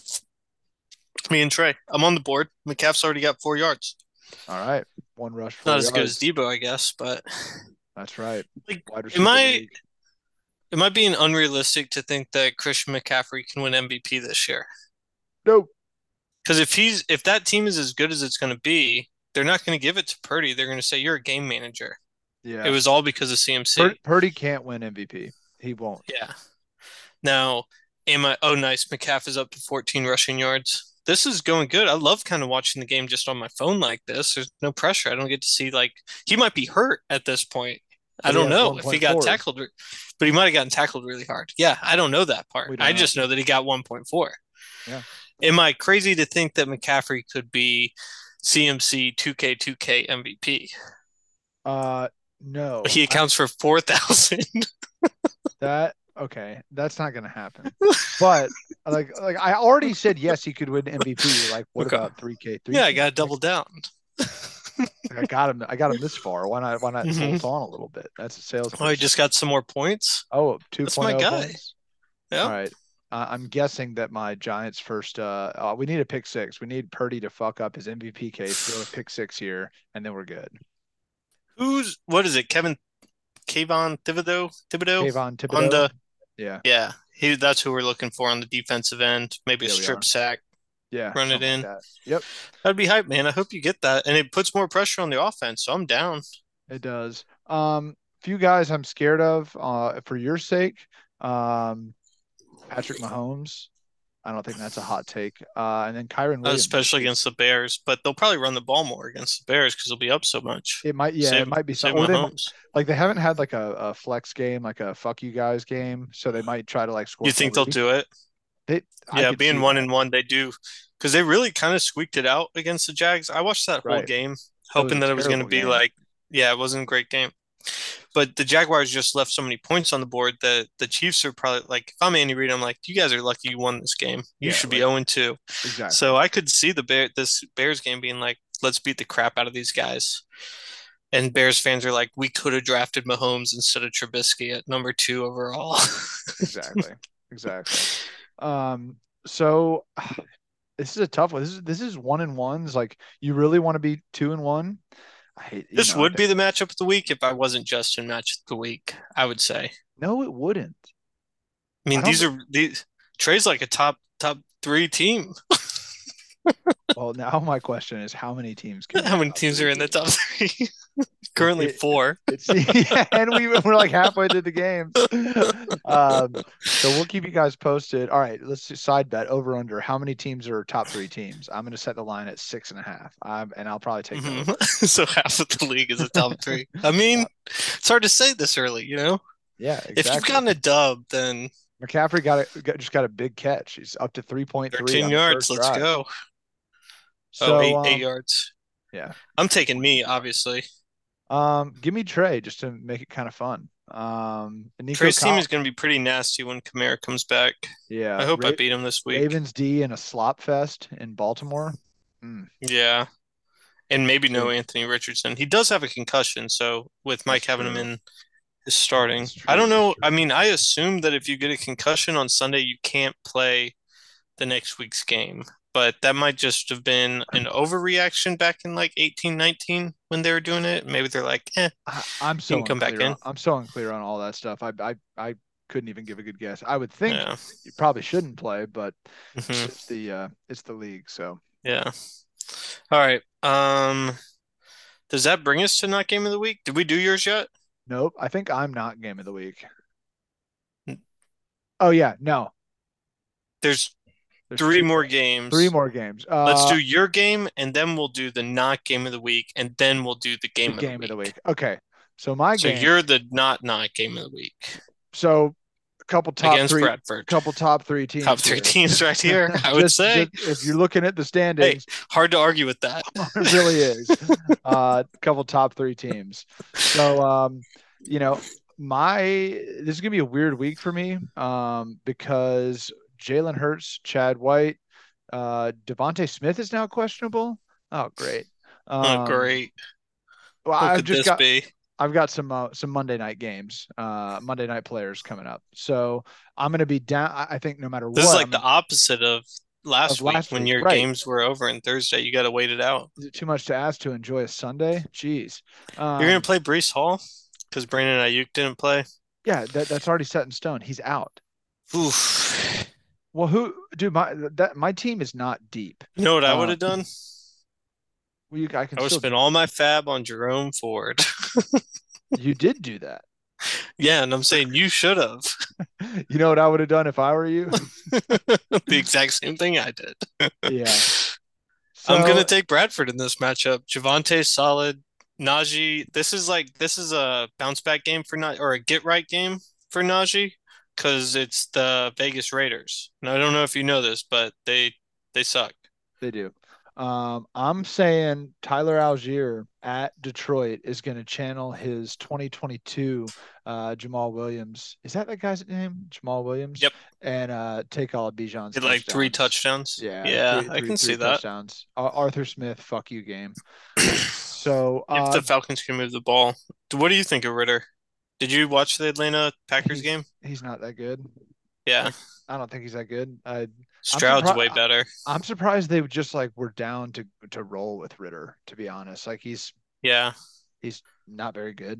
Me and Trey. I'm on the board. McCaff's already got four yards. All right. One rush, Not four as good as yards. Debo, I guess, but That's right. like Wide am receiver I league. am I being unrealistic to think that Christian McCaffrey can win M V P this year? Nope. Because if he's if that team is as good as it's going to be, they're not going to give it to Purdy. They're going to say you're a game manager. It Yeah. was all because of Pur- C M C. Purdy can't win M V P. He won't. Yeah. Now, am I? Oh, nice. McCaff is up to fourteen rushing yards. This is going good. I love kind of watching the game just on my phone like this. There's no pressure. I don't get to see like he might be hurt at this point. I But he don't has know if he got one point fours. tackled, but he might have gotten tackled really hard. Yeah, I don't know that part. We don't I know. just know that he got one point four. Yeah. Am I crazy to think that McCaffrey could be C M C two K two K M V P? Uh, no. He I, accounts for four thousand. that okay. That's not gonna happen. But like, like I already said, yes, he could win M V P. Like, what Okay. about three K? Yeah, I three K? got to double down. I got him. I got him this far. Why not? Why not Mhm. bolt on a little bit? That's a sales Oh, he pitch. just got some more points. Oh, That's my 2.0 guy. points. All Yeah. right. Uh, I'm guessing that my Giants first. Uh, uh, we need a pick six. We need Purdy to fuck up his M V P case. Go a pick six here, and then we're good. Who's what is it? Kevin Kayvon Thibodeau Thibodeau Kayvon on Thibodeau. the Yeah. yeah. He that's who we're looking for on the defensive end. Maybe a Yeah, we strip are. sack, Yeah, run it something like in. that. Yep, That'd be hype, man. I hope you get that, and it puts more pressure on the offense. So I'm down. it does. Um, few guys I'm scared of. Uh, for your sake. Um, Patrick Mahomes. I don't think that's a hot take. Uh, and then Kyron Williams. Especially against the Bears, but they'll probably run the ball more against the Bears because they'll be up so much. It might, yeah, it Save might be save something. Or they might, Mahomes. like they haven't had like a, a flex game, like a fuck you guys game, so they might try to like score You think they'll forty. do it? They, I Yeah, could see being one that. and one, they do because they really kind of squeaked it out against the Jags. I watched that whole Right. game, It was hoping a that it was going to terrible be game. like, yeah, it wasn't a great game. But the Jaguars just left so many points on the board that the Chiefs are probably like, if I'm Andy Reid, I'm like, you guys are lucky you won this game. You Yeah, should be like oh and two. exactly. So I could see the Bear this Bears game being like, let's beat the crap out of these guys. And Bears fans are like, we could have drafted Mahomes instead of Trubisky at number two overall. Exactly. Exactly. Um, so this is a tough one. This is this is one and ones. Like you really want to be two and one. I hate, you This know, I would think be the matchup of the week if I wasn't just in match of the week, I would say. no, it wouldn't. I I mean, don't these think. are these Trey's like a top top three team. Well, now my question is, how many teams can be How a many top teams three are in the team? top three? It, Currently it, four. it's yeah, and we we're like halfway through the games. Um, so we'll keep you guys posted. All right, let's do side bet over under. How many teams are top three teams? I'm going to set the line at six and a half. Um, and I'll probably take the Mhm. over. So half of the league is a top three. I mean, Uh, it's hard to say this early, you know? yeah, If you've exactly. gotten a dub, then McCaffrey got a, got, just got a big catch. He's up to three point three thirteen on the yards. first Let's drive. go. Oh, So eight, eight um, yards. yeah, I'm taking me, obviously. um, give me Trey just to make it kind of fun. Um, and Nico Trey's team Collins. is going to be pretty nasty when Kamara comes back. I Yeah, hope I Ra- beat him this week. Ravens D in a slop fest in Baltimore. Mm, Yeah. And maybe no big. Anthony Richardson. He does have a concussion, so with That's Mike having him true. in his starting. That's I true. don't That's know. true. I mean, I assume that if you get a concussion on Sunday, you can't play the next week's game. But that might just have been an overreaction back in like eighteen, nineteen when they were doing it. Maybe they're like, eh, I, I'm you so can come back unclear on in. I'm so unclear on all that stuff. I I I couldn't even give a good guess. I would think Yeah. you probably shouldn't play, but hmm it's the uh it's the league. So Yeah. All right. Um, does that bring us to not game of the week? Did we do yours yet? nope. I think I'm not game of the week. Oh yeah, no. There's There's three two more three games. more games. Let's Uh do your game and then we'll do the not game of the week and then we'll do the the game of the game of the week. week. Okay. So my So game. you're the not not game of the week So a couple top against three Bradford. couple top three Top teams three here. teams right here, I would just say. just if you're looking at the Hey, standings, hard to argue with that. it really is. Uh, a couple top three teams. So, um, you know, my this is gonna be a weird week for me, um, because Jalen Hurts, Chad White, uh, Devontae Smith is now questionable. Oh, great. Oh, Um, great. well, What I've could just this got be? I've got some uh, some Monday night games, uh, Monday night players coming up. So I'm going to be down. I I think no matter This is what, like I'm the in, opposite of of last week last when week. your Right. games were over and Thursday. You got to wait it out. Is it too much to ask to enjoy a Sunday? Jeez. You're gonna Um, play Brees Hall because Brandon Ayuk didn't play. yeah, that that's already set in stone. He's out. Oof. Well, who, dude? My that my team is not deep. You know what I would Uh, have done? well, you, I can I would still do spend it. all my fab on Jerome Ford. You did do that. Yeah, and I'm saying you should have. You know what I would have done if I were you? The exact same thing I did. Yeah. I'm gonna So take Bradford in this matchup. Javante's solid. Najee, this is like this is a bounce back game for not or a get right game for Najee because it's the Vegas Raiders. And I don't know if you know this, but they they suck. they do. Um, I'm saying Tyler Algier at Detroit is going to channel his twenty twenty-two uh, Jamal Williams. Is that that guy's name? Jamal Williams, Yep. and uh, take all of Bijan's Get like three touchdowns. touchdowns. Yeah, Yeah, three, I three, can see three that. touchdowns. Ar- Arthur Smith, fuck you game. So If uh, the Falcons can move the ball. What do you think of Ritter? Did you watch the Atlanta Packers he's game? he's not that good. Yeah. Like I don't think he's that good. I I'm Stroud's surprised. way better. I'm surprised they just like were down to to roll with Ritter. To be honest, like he's Yeah. he's not very good.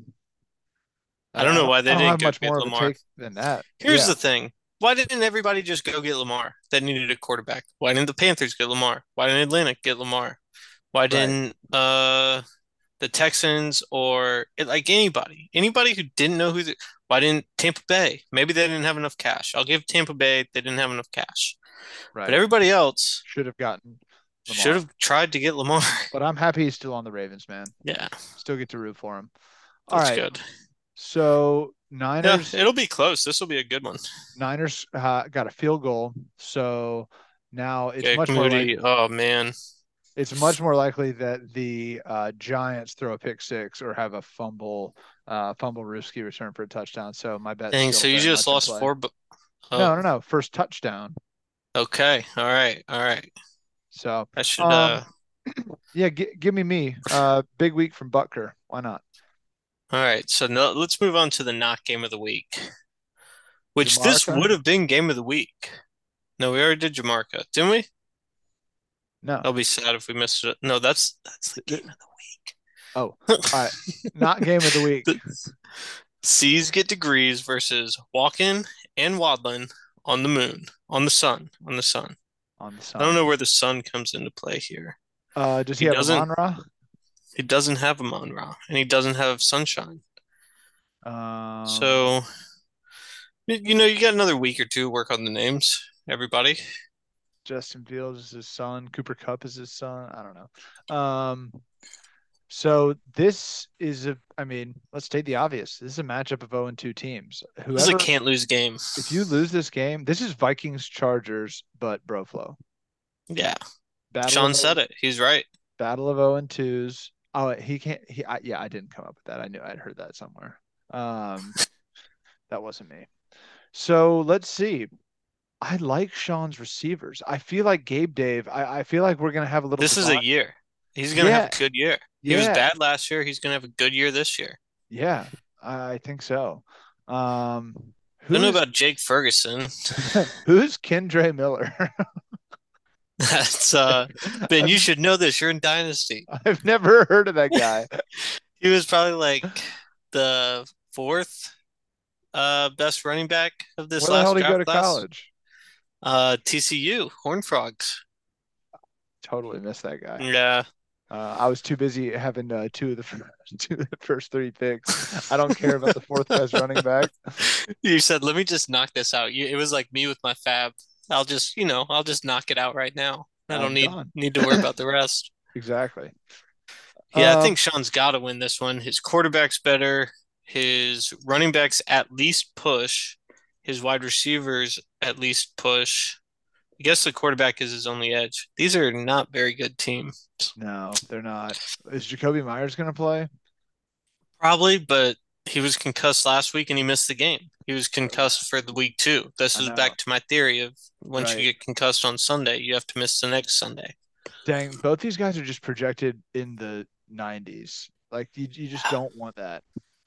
I I, don't I know don't why I they don't didn't have go much get more of a Lamar. take than that. Here's Yeah, the thing. Why didn't everybody just go get Lamar that needed a quarterback? Why didn't the Panthers get Lamar? Why didn't Atlanta get Lamar? Why right. didn't uh the Texans or like anybody? Anybody who didn't know who the why didn't Tampa Bay? Maybe they didn't have enough cash. I'll give Tampa Bay they didn't have enough cash. But Right. everybody else Should have gotten should Lamar. have tried to get Lamar. But I'm happy he's still on the Ravens, man. Yeah, Still get to root for him. All that's right. good. So Yeah, Niners it'll be close. This will be a good one. Niners uh, got a field goal. So now it's Jake much more like Moody. Oh man. it's much more likely that the uh, Giants throw a pick six or have a fumble uh, fumble risky return for a touchdown. So my bet's Dang, still so you very just much in lost play. four, but No, no, oh, no. First touchdown. okay. All right. All right. So, I should um, uh yeah, g- give me me. Uh, big week from Butker. Why not? all right. So no, let's move on to the not game of the week, which this Jamarca? would have been game of the week. No, we already did Jamarca, didn't we? No. I'll be sad if we missed it. No, that's that's the Th- game Oh, of all right. the Not game of the week week. C's get degrees versus Walken and Wadlin on the moon, on the sun, on the sun. on the I don't know sun. where the sun comes into play here. Uh, does he He have a doesn't Monra? he doesn't have a Monra and he doesn't have sunshine. Um, So, y- you know, you got another week or two to work on the names, everybody. Justin Fields is his son. Cooper Cup is his son. I don't know. Um, so this is a, I mean, let's state the obvious. This is a matchup of oh and two teams. This is a Whoever, can't lose game. if you lose this game, this is Vikings Chargers, but Broflo. Yeah. Battle Sean of said O, it. He's right. Battle of oh and twos. Oh, he can't. He, I, yeah, I didn't come up with that. I knew I'd heard that somewhere. Um, that wasn't me. So let's see. I like Sean's receivers. I feel like Gabe Dave. I, I feel like we're gonna have a little This is a divide. year. He's gonna have a Yeah, good year. He was yeah, bad last year. He's gonna have a good year this year. yeah. I think so. Um, I don't know who's about Jake Ferguson. who's Kendre Miller? That's uh Ben, you I've should know this. You're in Dynasty. I've never heard of that guy. He was probably like the fourth uh best running back of this Where the hell last did he go draft to class. college? Uh T C U, Horned Frogs. Totally missed that guy. Yeah. Uh, I was too busy having uh, two of the first, two of the first three picks. I don't care about the fourth best running back. You said, let me just knock this out. You, it was like me with my fab. I'll just, you know, I'll just knock it out right now. I don't I'm need gone. need to worry about the rest. Exactly. Yeah, I Um, think Sean's got to win this one. His quarterback's better. His running backs at least push. His wide receivers at least push. I guess the quarterback is his only edge. These are not very good teams. no, they're not. Is Jacoby Myers going to play? Probably, but he was concussed last week and he missed the game. He was concussed for the week two. This I is know. back to my theory of once you Right. get concussed on Sunday, you have to miss the next Sunday. Dang, both these guys are just projected in the nineties. Like you, you just don't want that.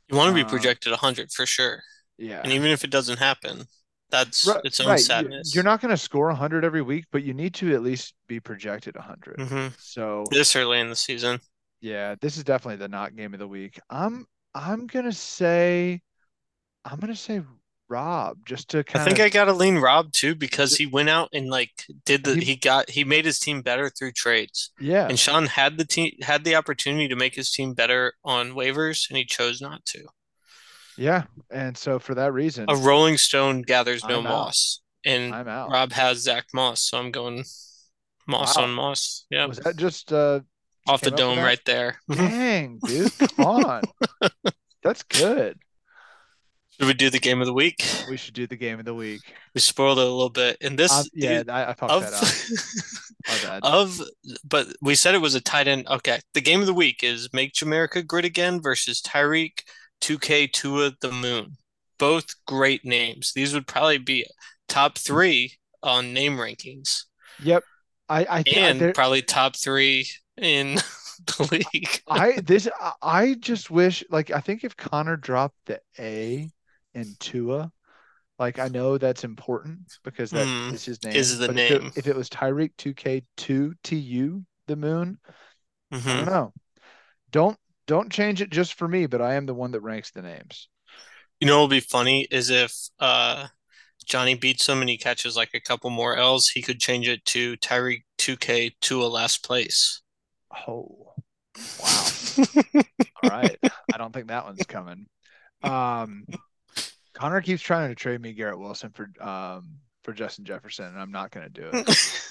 You want to be Um, projected one hundred for sure. And yeah. even if it doesn't happen, that's Right, its own right. You, you're sadness. not going to score one hundred every week, but you need to at least be projected one hundred. hmm So, This early in the season. yeah, this is definitely the not game of the week. I'm I'm going to say I'm going to say Rob just to I kind think of I gotta lean Rob too because he went out and like did the he he got he made his team better through trades. yeah. And Sean had the team had the opportunity to make his team better on waivers and he chose not to. Yeah, and so for that A reason, Rolling Stone gathers no I'm out. moss, and I'm out. Rob has Zach Moss, so I'm going Moss on Wow. Moss. Yep, Was that just uh just off the came up with dome that? right there. Dang, dude. Come on. That's good. Should we do the game of the week? We should do the game of the week. We spoiled it a little bit, and Um, this yeah, the I, I fucked of that up. My bad. of but we said it was a tight end. Okay, the game of the week is Make Jamaica Great Again versus Tyreek two K Tua the Moon. Both great names. These would probably be top three on name rankings Yep. I I th I, and there probably top three in the league. I this I, I just wish like I think if Connor dropped the A in Tua, like I know that's important because that Hmm, is his is name, the but if it name. if it was Tyreek two K two T U the moon, I don't hmm know. Don't don't change it just for me, but I am the one that ranks the names. You know what would be funny is if uh Johnny beats him and he catches like a couple more L's, he could change it to Tyreek two K to a last place. Oh, wow. All right. I don't think that one's coming. Um, Connor keeps trying to trade me Garrett Wilson for um for Justin Jefferson, and I'm not going to do it.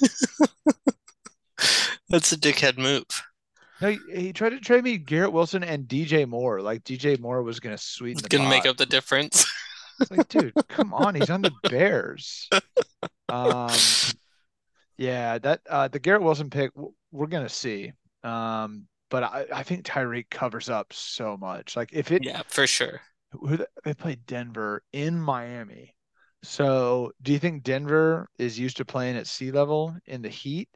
That's a dickhead move. No, he, he tried to trade me Garrett Wilson and D J Moore. Like D J Moore was going to sweeten the Gonna make pot. up the difference. It's like, dude, come on. He's on the Bears. Um, yeah, that uh the Garrett Wilson pick, w- we're going to see. Um, but I, I think Tyreek covers up so much. Like if it Yeah, for sure. who the, they played Denver in Miami. So, do you think Denver is used to playing at sea level in the heat?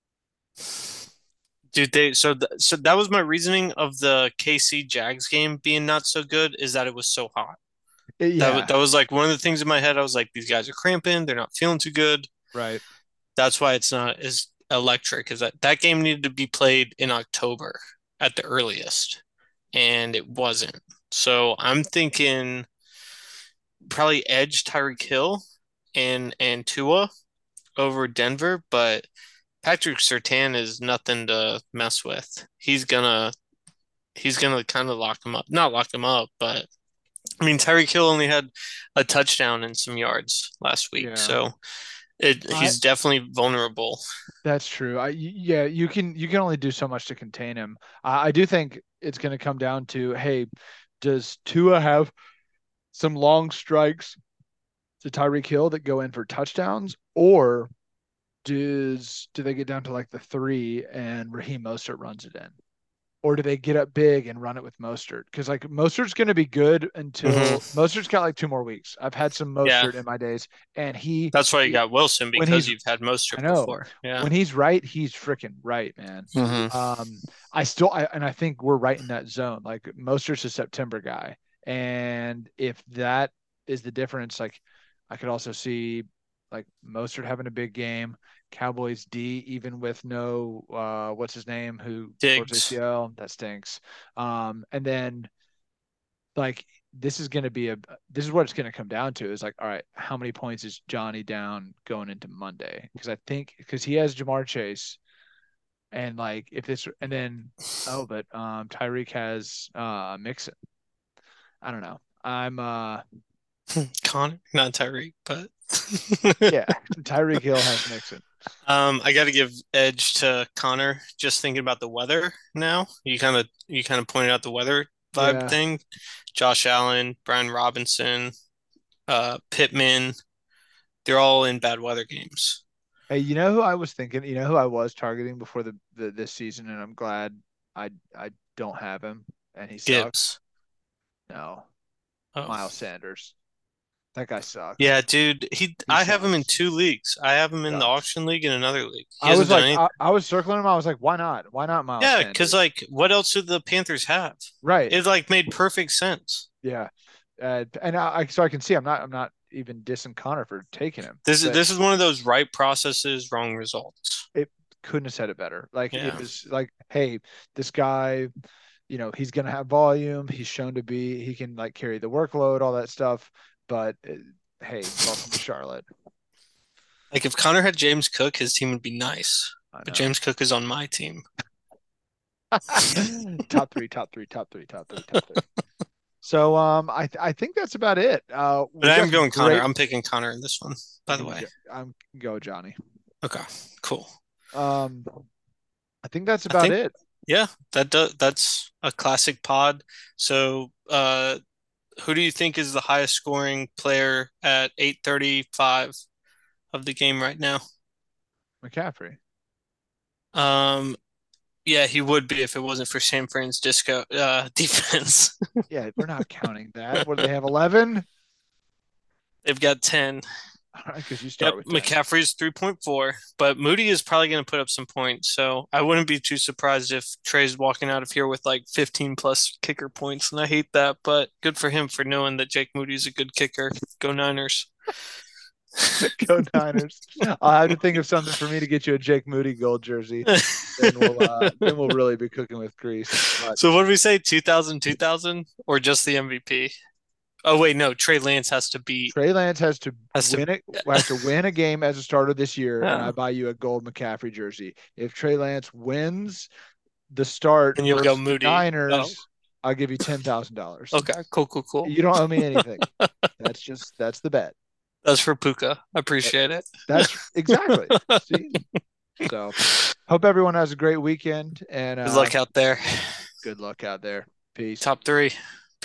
Dude, they so th so that was my reasoning of the K C Jags game being not so good is that it was so hot. Uh, That was yeah, that was like one of the things in my head. I was like, these guys are cramping, they're not feeling too good. right. That's why it's not as electric. Is that that game needed to be played in October at the earliest, and it wasn't. So I'm thinking probably edge Tyreek Hill and and Tua over Denver, but Patrick Surtain is nothing to mess with. He's gonna he's gonna kind of lock him up. Not lock him up, but I mean Tyreek Hill only had a touchdown and some yards last week, Yeah. so it I he's definitely vulnerable. That's true. I y- yeah, you can you can only do so much to contain him. I, I do think it's going to come down to, hey, does Tua have some long strikes to Tyreek Hill that go in for touchdowns, or does do they get down to like the three and Raheem Mostert runs it in? Or do they get up big and run it with Mostert? Because like Mostert's going to be good until hmm Mostert's got like two more weeks. I've had some Yeah, Mostert in my days, and he, that's why you he got Wilson when because he's you've had I Mostert know before. Yeah. when he's right, he's freaking right, man. hmm Um, I still I, and I think we're right in that zone. Like Mostert's a September guy, and if that is the difference, like I could also see like Mostert having a big game. Cowboys D, even with no uh, what's his name who towards Diggs. A C L, that stinks. Um, and then like this is going to be a this is what it's going to come down to is like, all right, how many points is Johnny down going into Monday? Because I think because he has Jamar Chase, and like if this and then oh, but um Tyreek has uh Mixon. I don't know. I'm uh Connor, not Tyreek, but yeah, Tyreek Hill has Mixon. um, I got to give edge to Connor. Just thinking about the weather now. You kind of you kind of pointed out the weather vibe Yeah. thing. Josh Allen, Brian Robinson, uh, Pittman, they're all in bad weather games. Hey, you know who I was thinking? You know who I was targeting before the, the this season, and I'm glad I I don't have him, and he sucks. Gibbs. No, Oh. Miles Sanders. That guy sucks. Yeah, dude. He He I have him in sucks. two leagues. I have He him in the sucks. auction league and another league. He I hasn't was done like, anything. I, I was circling him. I was like, why not? Why not Miles Yeah, because Sanders? like what else do the Panthers have? Right. It like made perfect sense. Yeah. Uh, and I, so I can see I'm not I'm not even dissing Connor for taking him, This is but this is one of those right processes, wrong results. it couldn't have said it better. Like it Yeah. was like, hey, this guy, you know, he's gonna have volume. He's shown to be he can like carry the workload, all that stuff. But uh, hey, welcome to Charlotte. Like if Connor had James Cook, his team would be nice. I But know. James Cook is on my team. Top three, top three, top three, top three, top three. So um, I th- I think that's about it. Uh, But we've I got am some going Connor. great. I'm picking Connor in this one, by the You way. go, I'm go Johnny. Okay, cool. Um, I think that's I about think it. yeah, that do, that's a classic pod. So, uh, who do you think is the highest scoring player at eight thirty-five of the game right now? McCaffrey. Um, yeah, he would be if it wasn't for San Francisco uh defense. Yeah, we're not counting that. What do they have? eleven? They've got ten. All right, because you start Yep, with ten. McCaffrey's three point four, but Moody is probably going to put up some points. So I wouldn't be too surprised if Trey's walking out of here with like fifteen plus kicker points. And I hate that, but good for him for knowing that Jake Moody's a good kicker. Go Niners. Go Niners. I'll have to think of something for me to get you a Jake Moody gold jersey. Then we'll uh then we'll really be cooking with grease. But So what did we say? two thousand, two thousand, or just the M V P? Oh, wait, no. Trey Lance has to beat, Trey Lance has to has to, win it, has to win a game as a starter this year, and I yeah. buy you a gold McCaffrey jersey. If Trey Lance wins the start And you'll go versus the Moody. Oh, Niners, I'll give you ten thousand dollars. okay. Cool, cool, cool. You don't owe me anything. That's just that's the bet. That's for Puka. Appreciate it. That's exactly. See? So hope everyone has a great weekend and Good uh luck out there. good luck out there. Peace. Top three.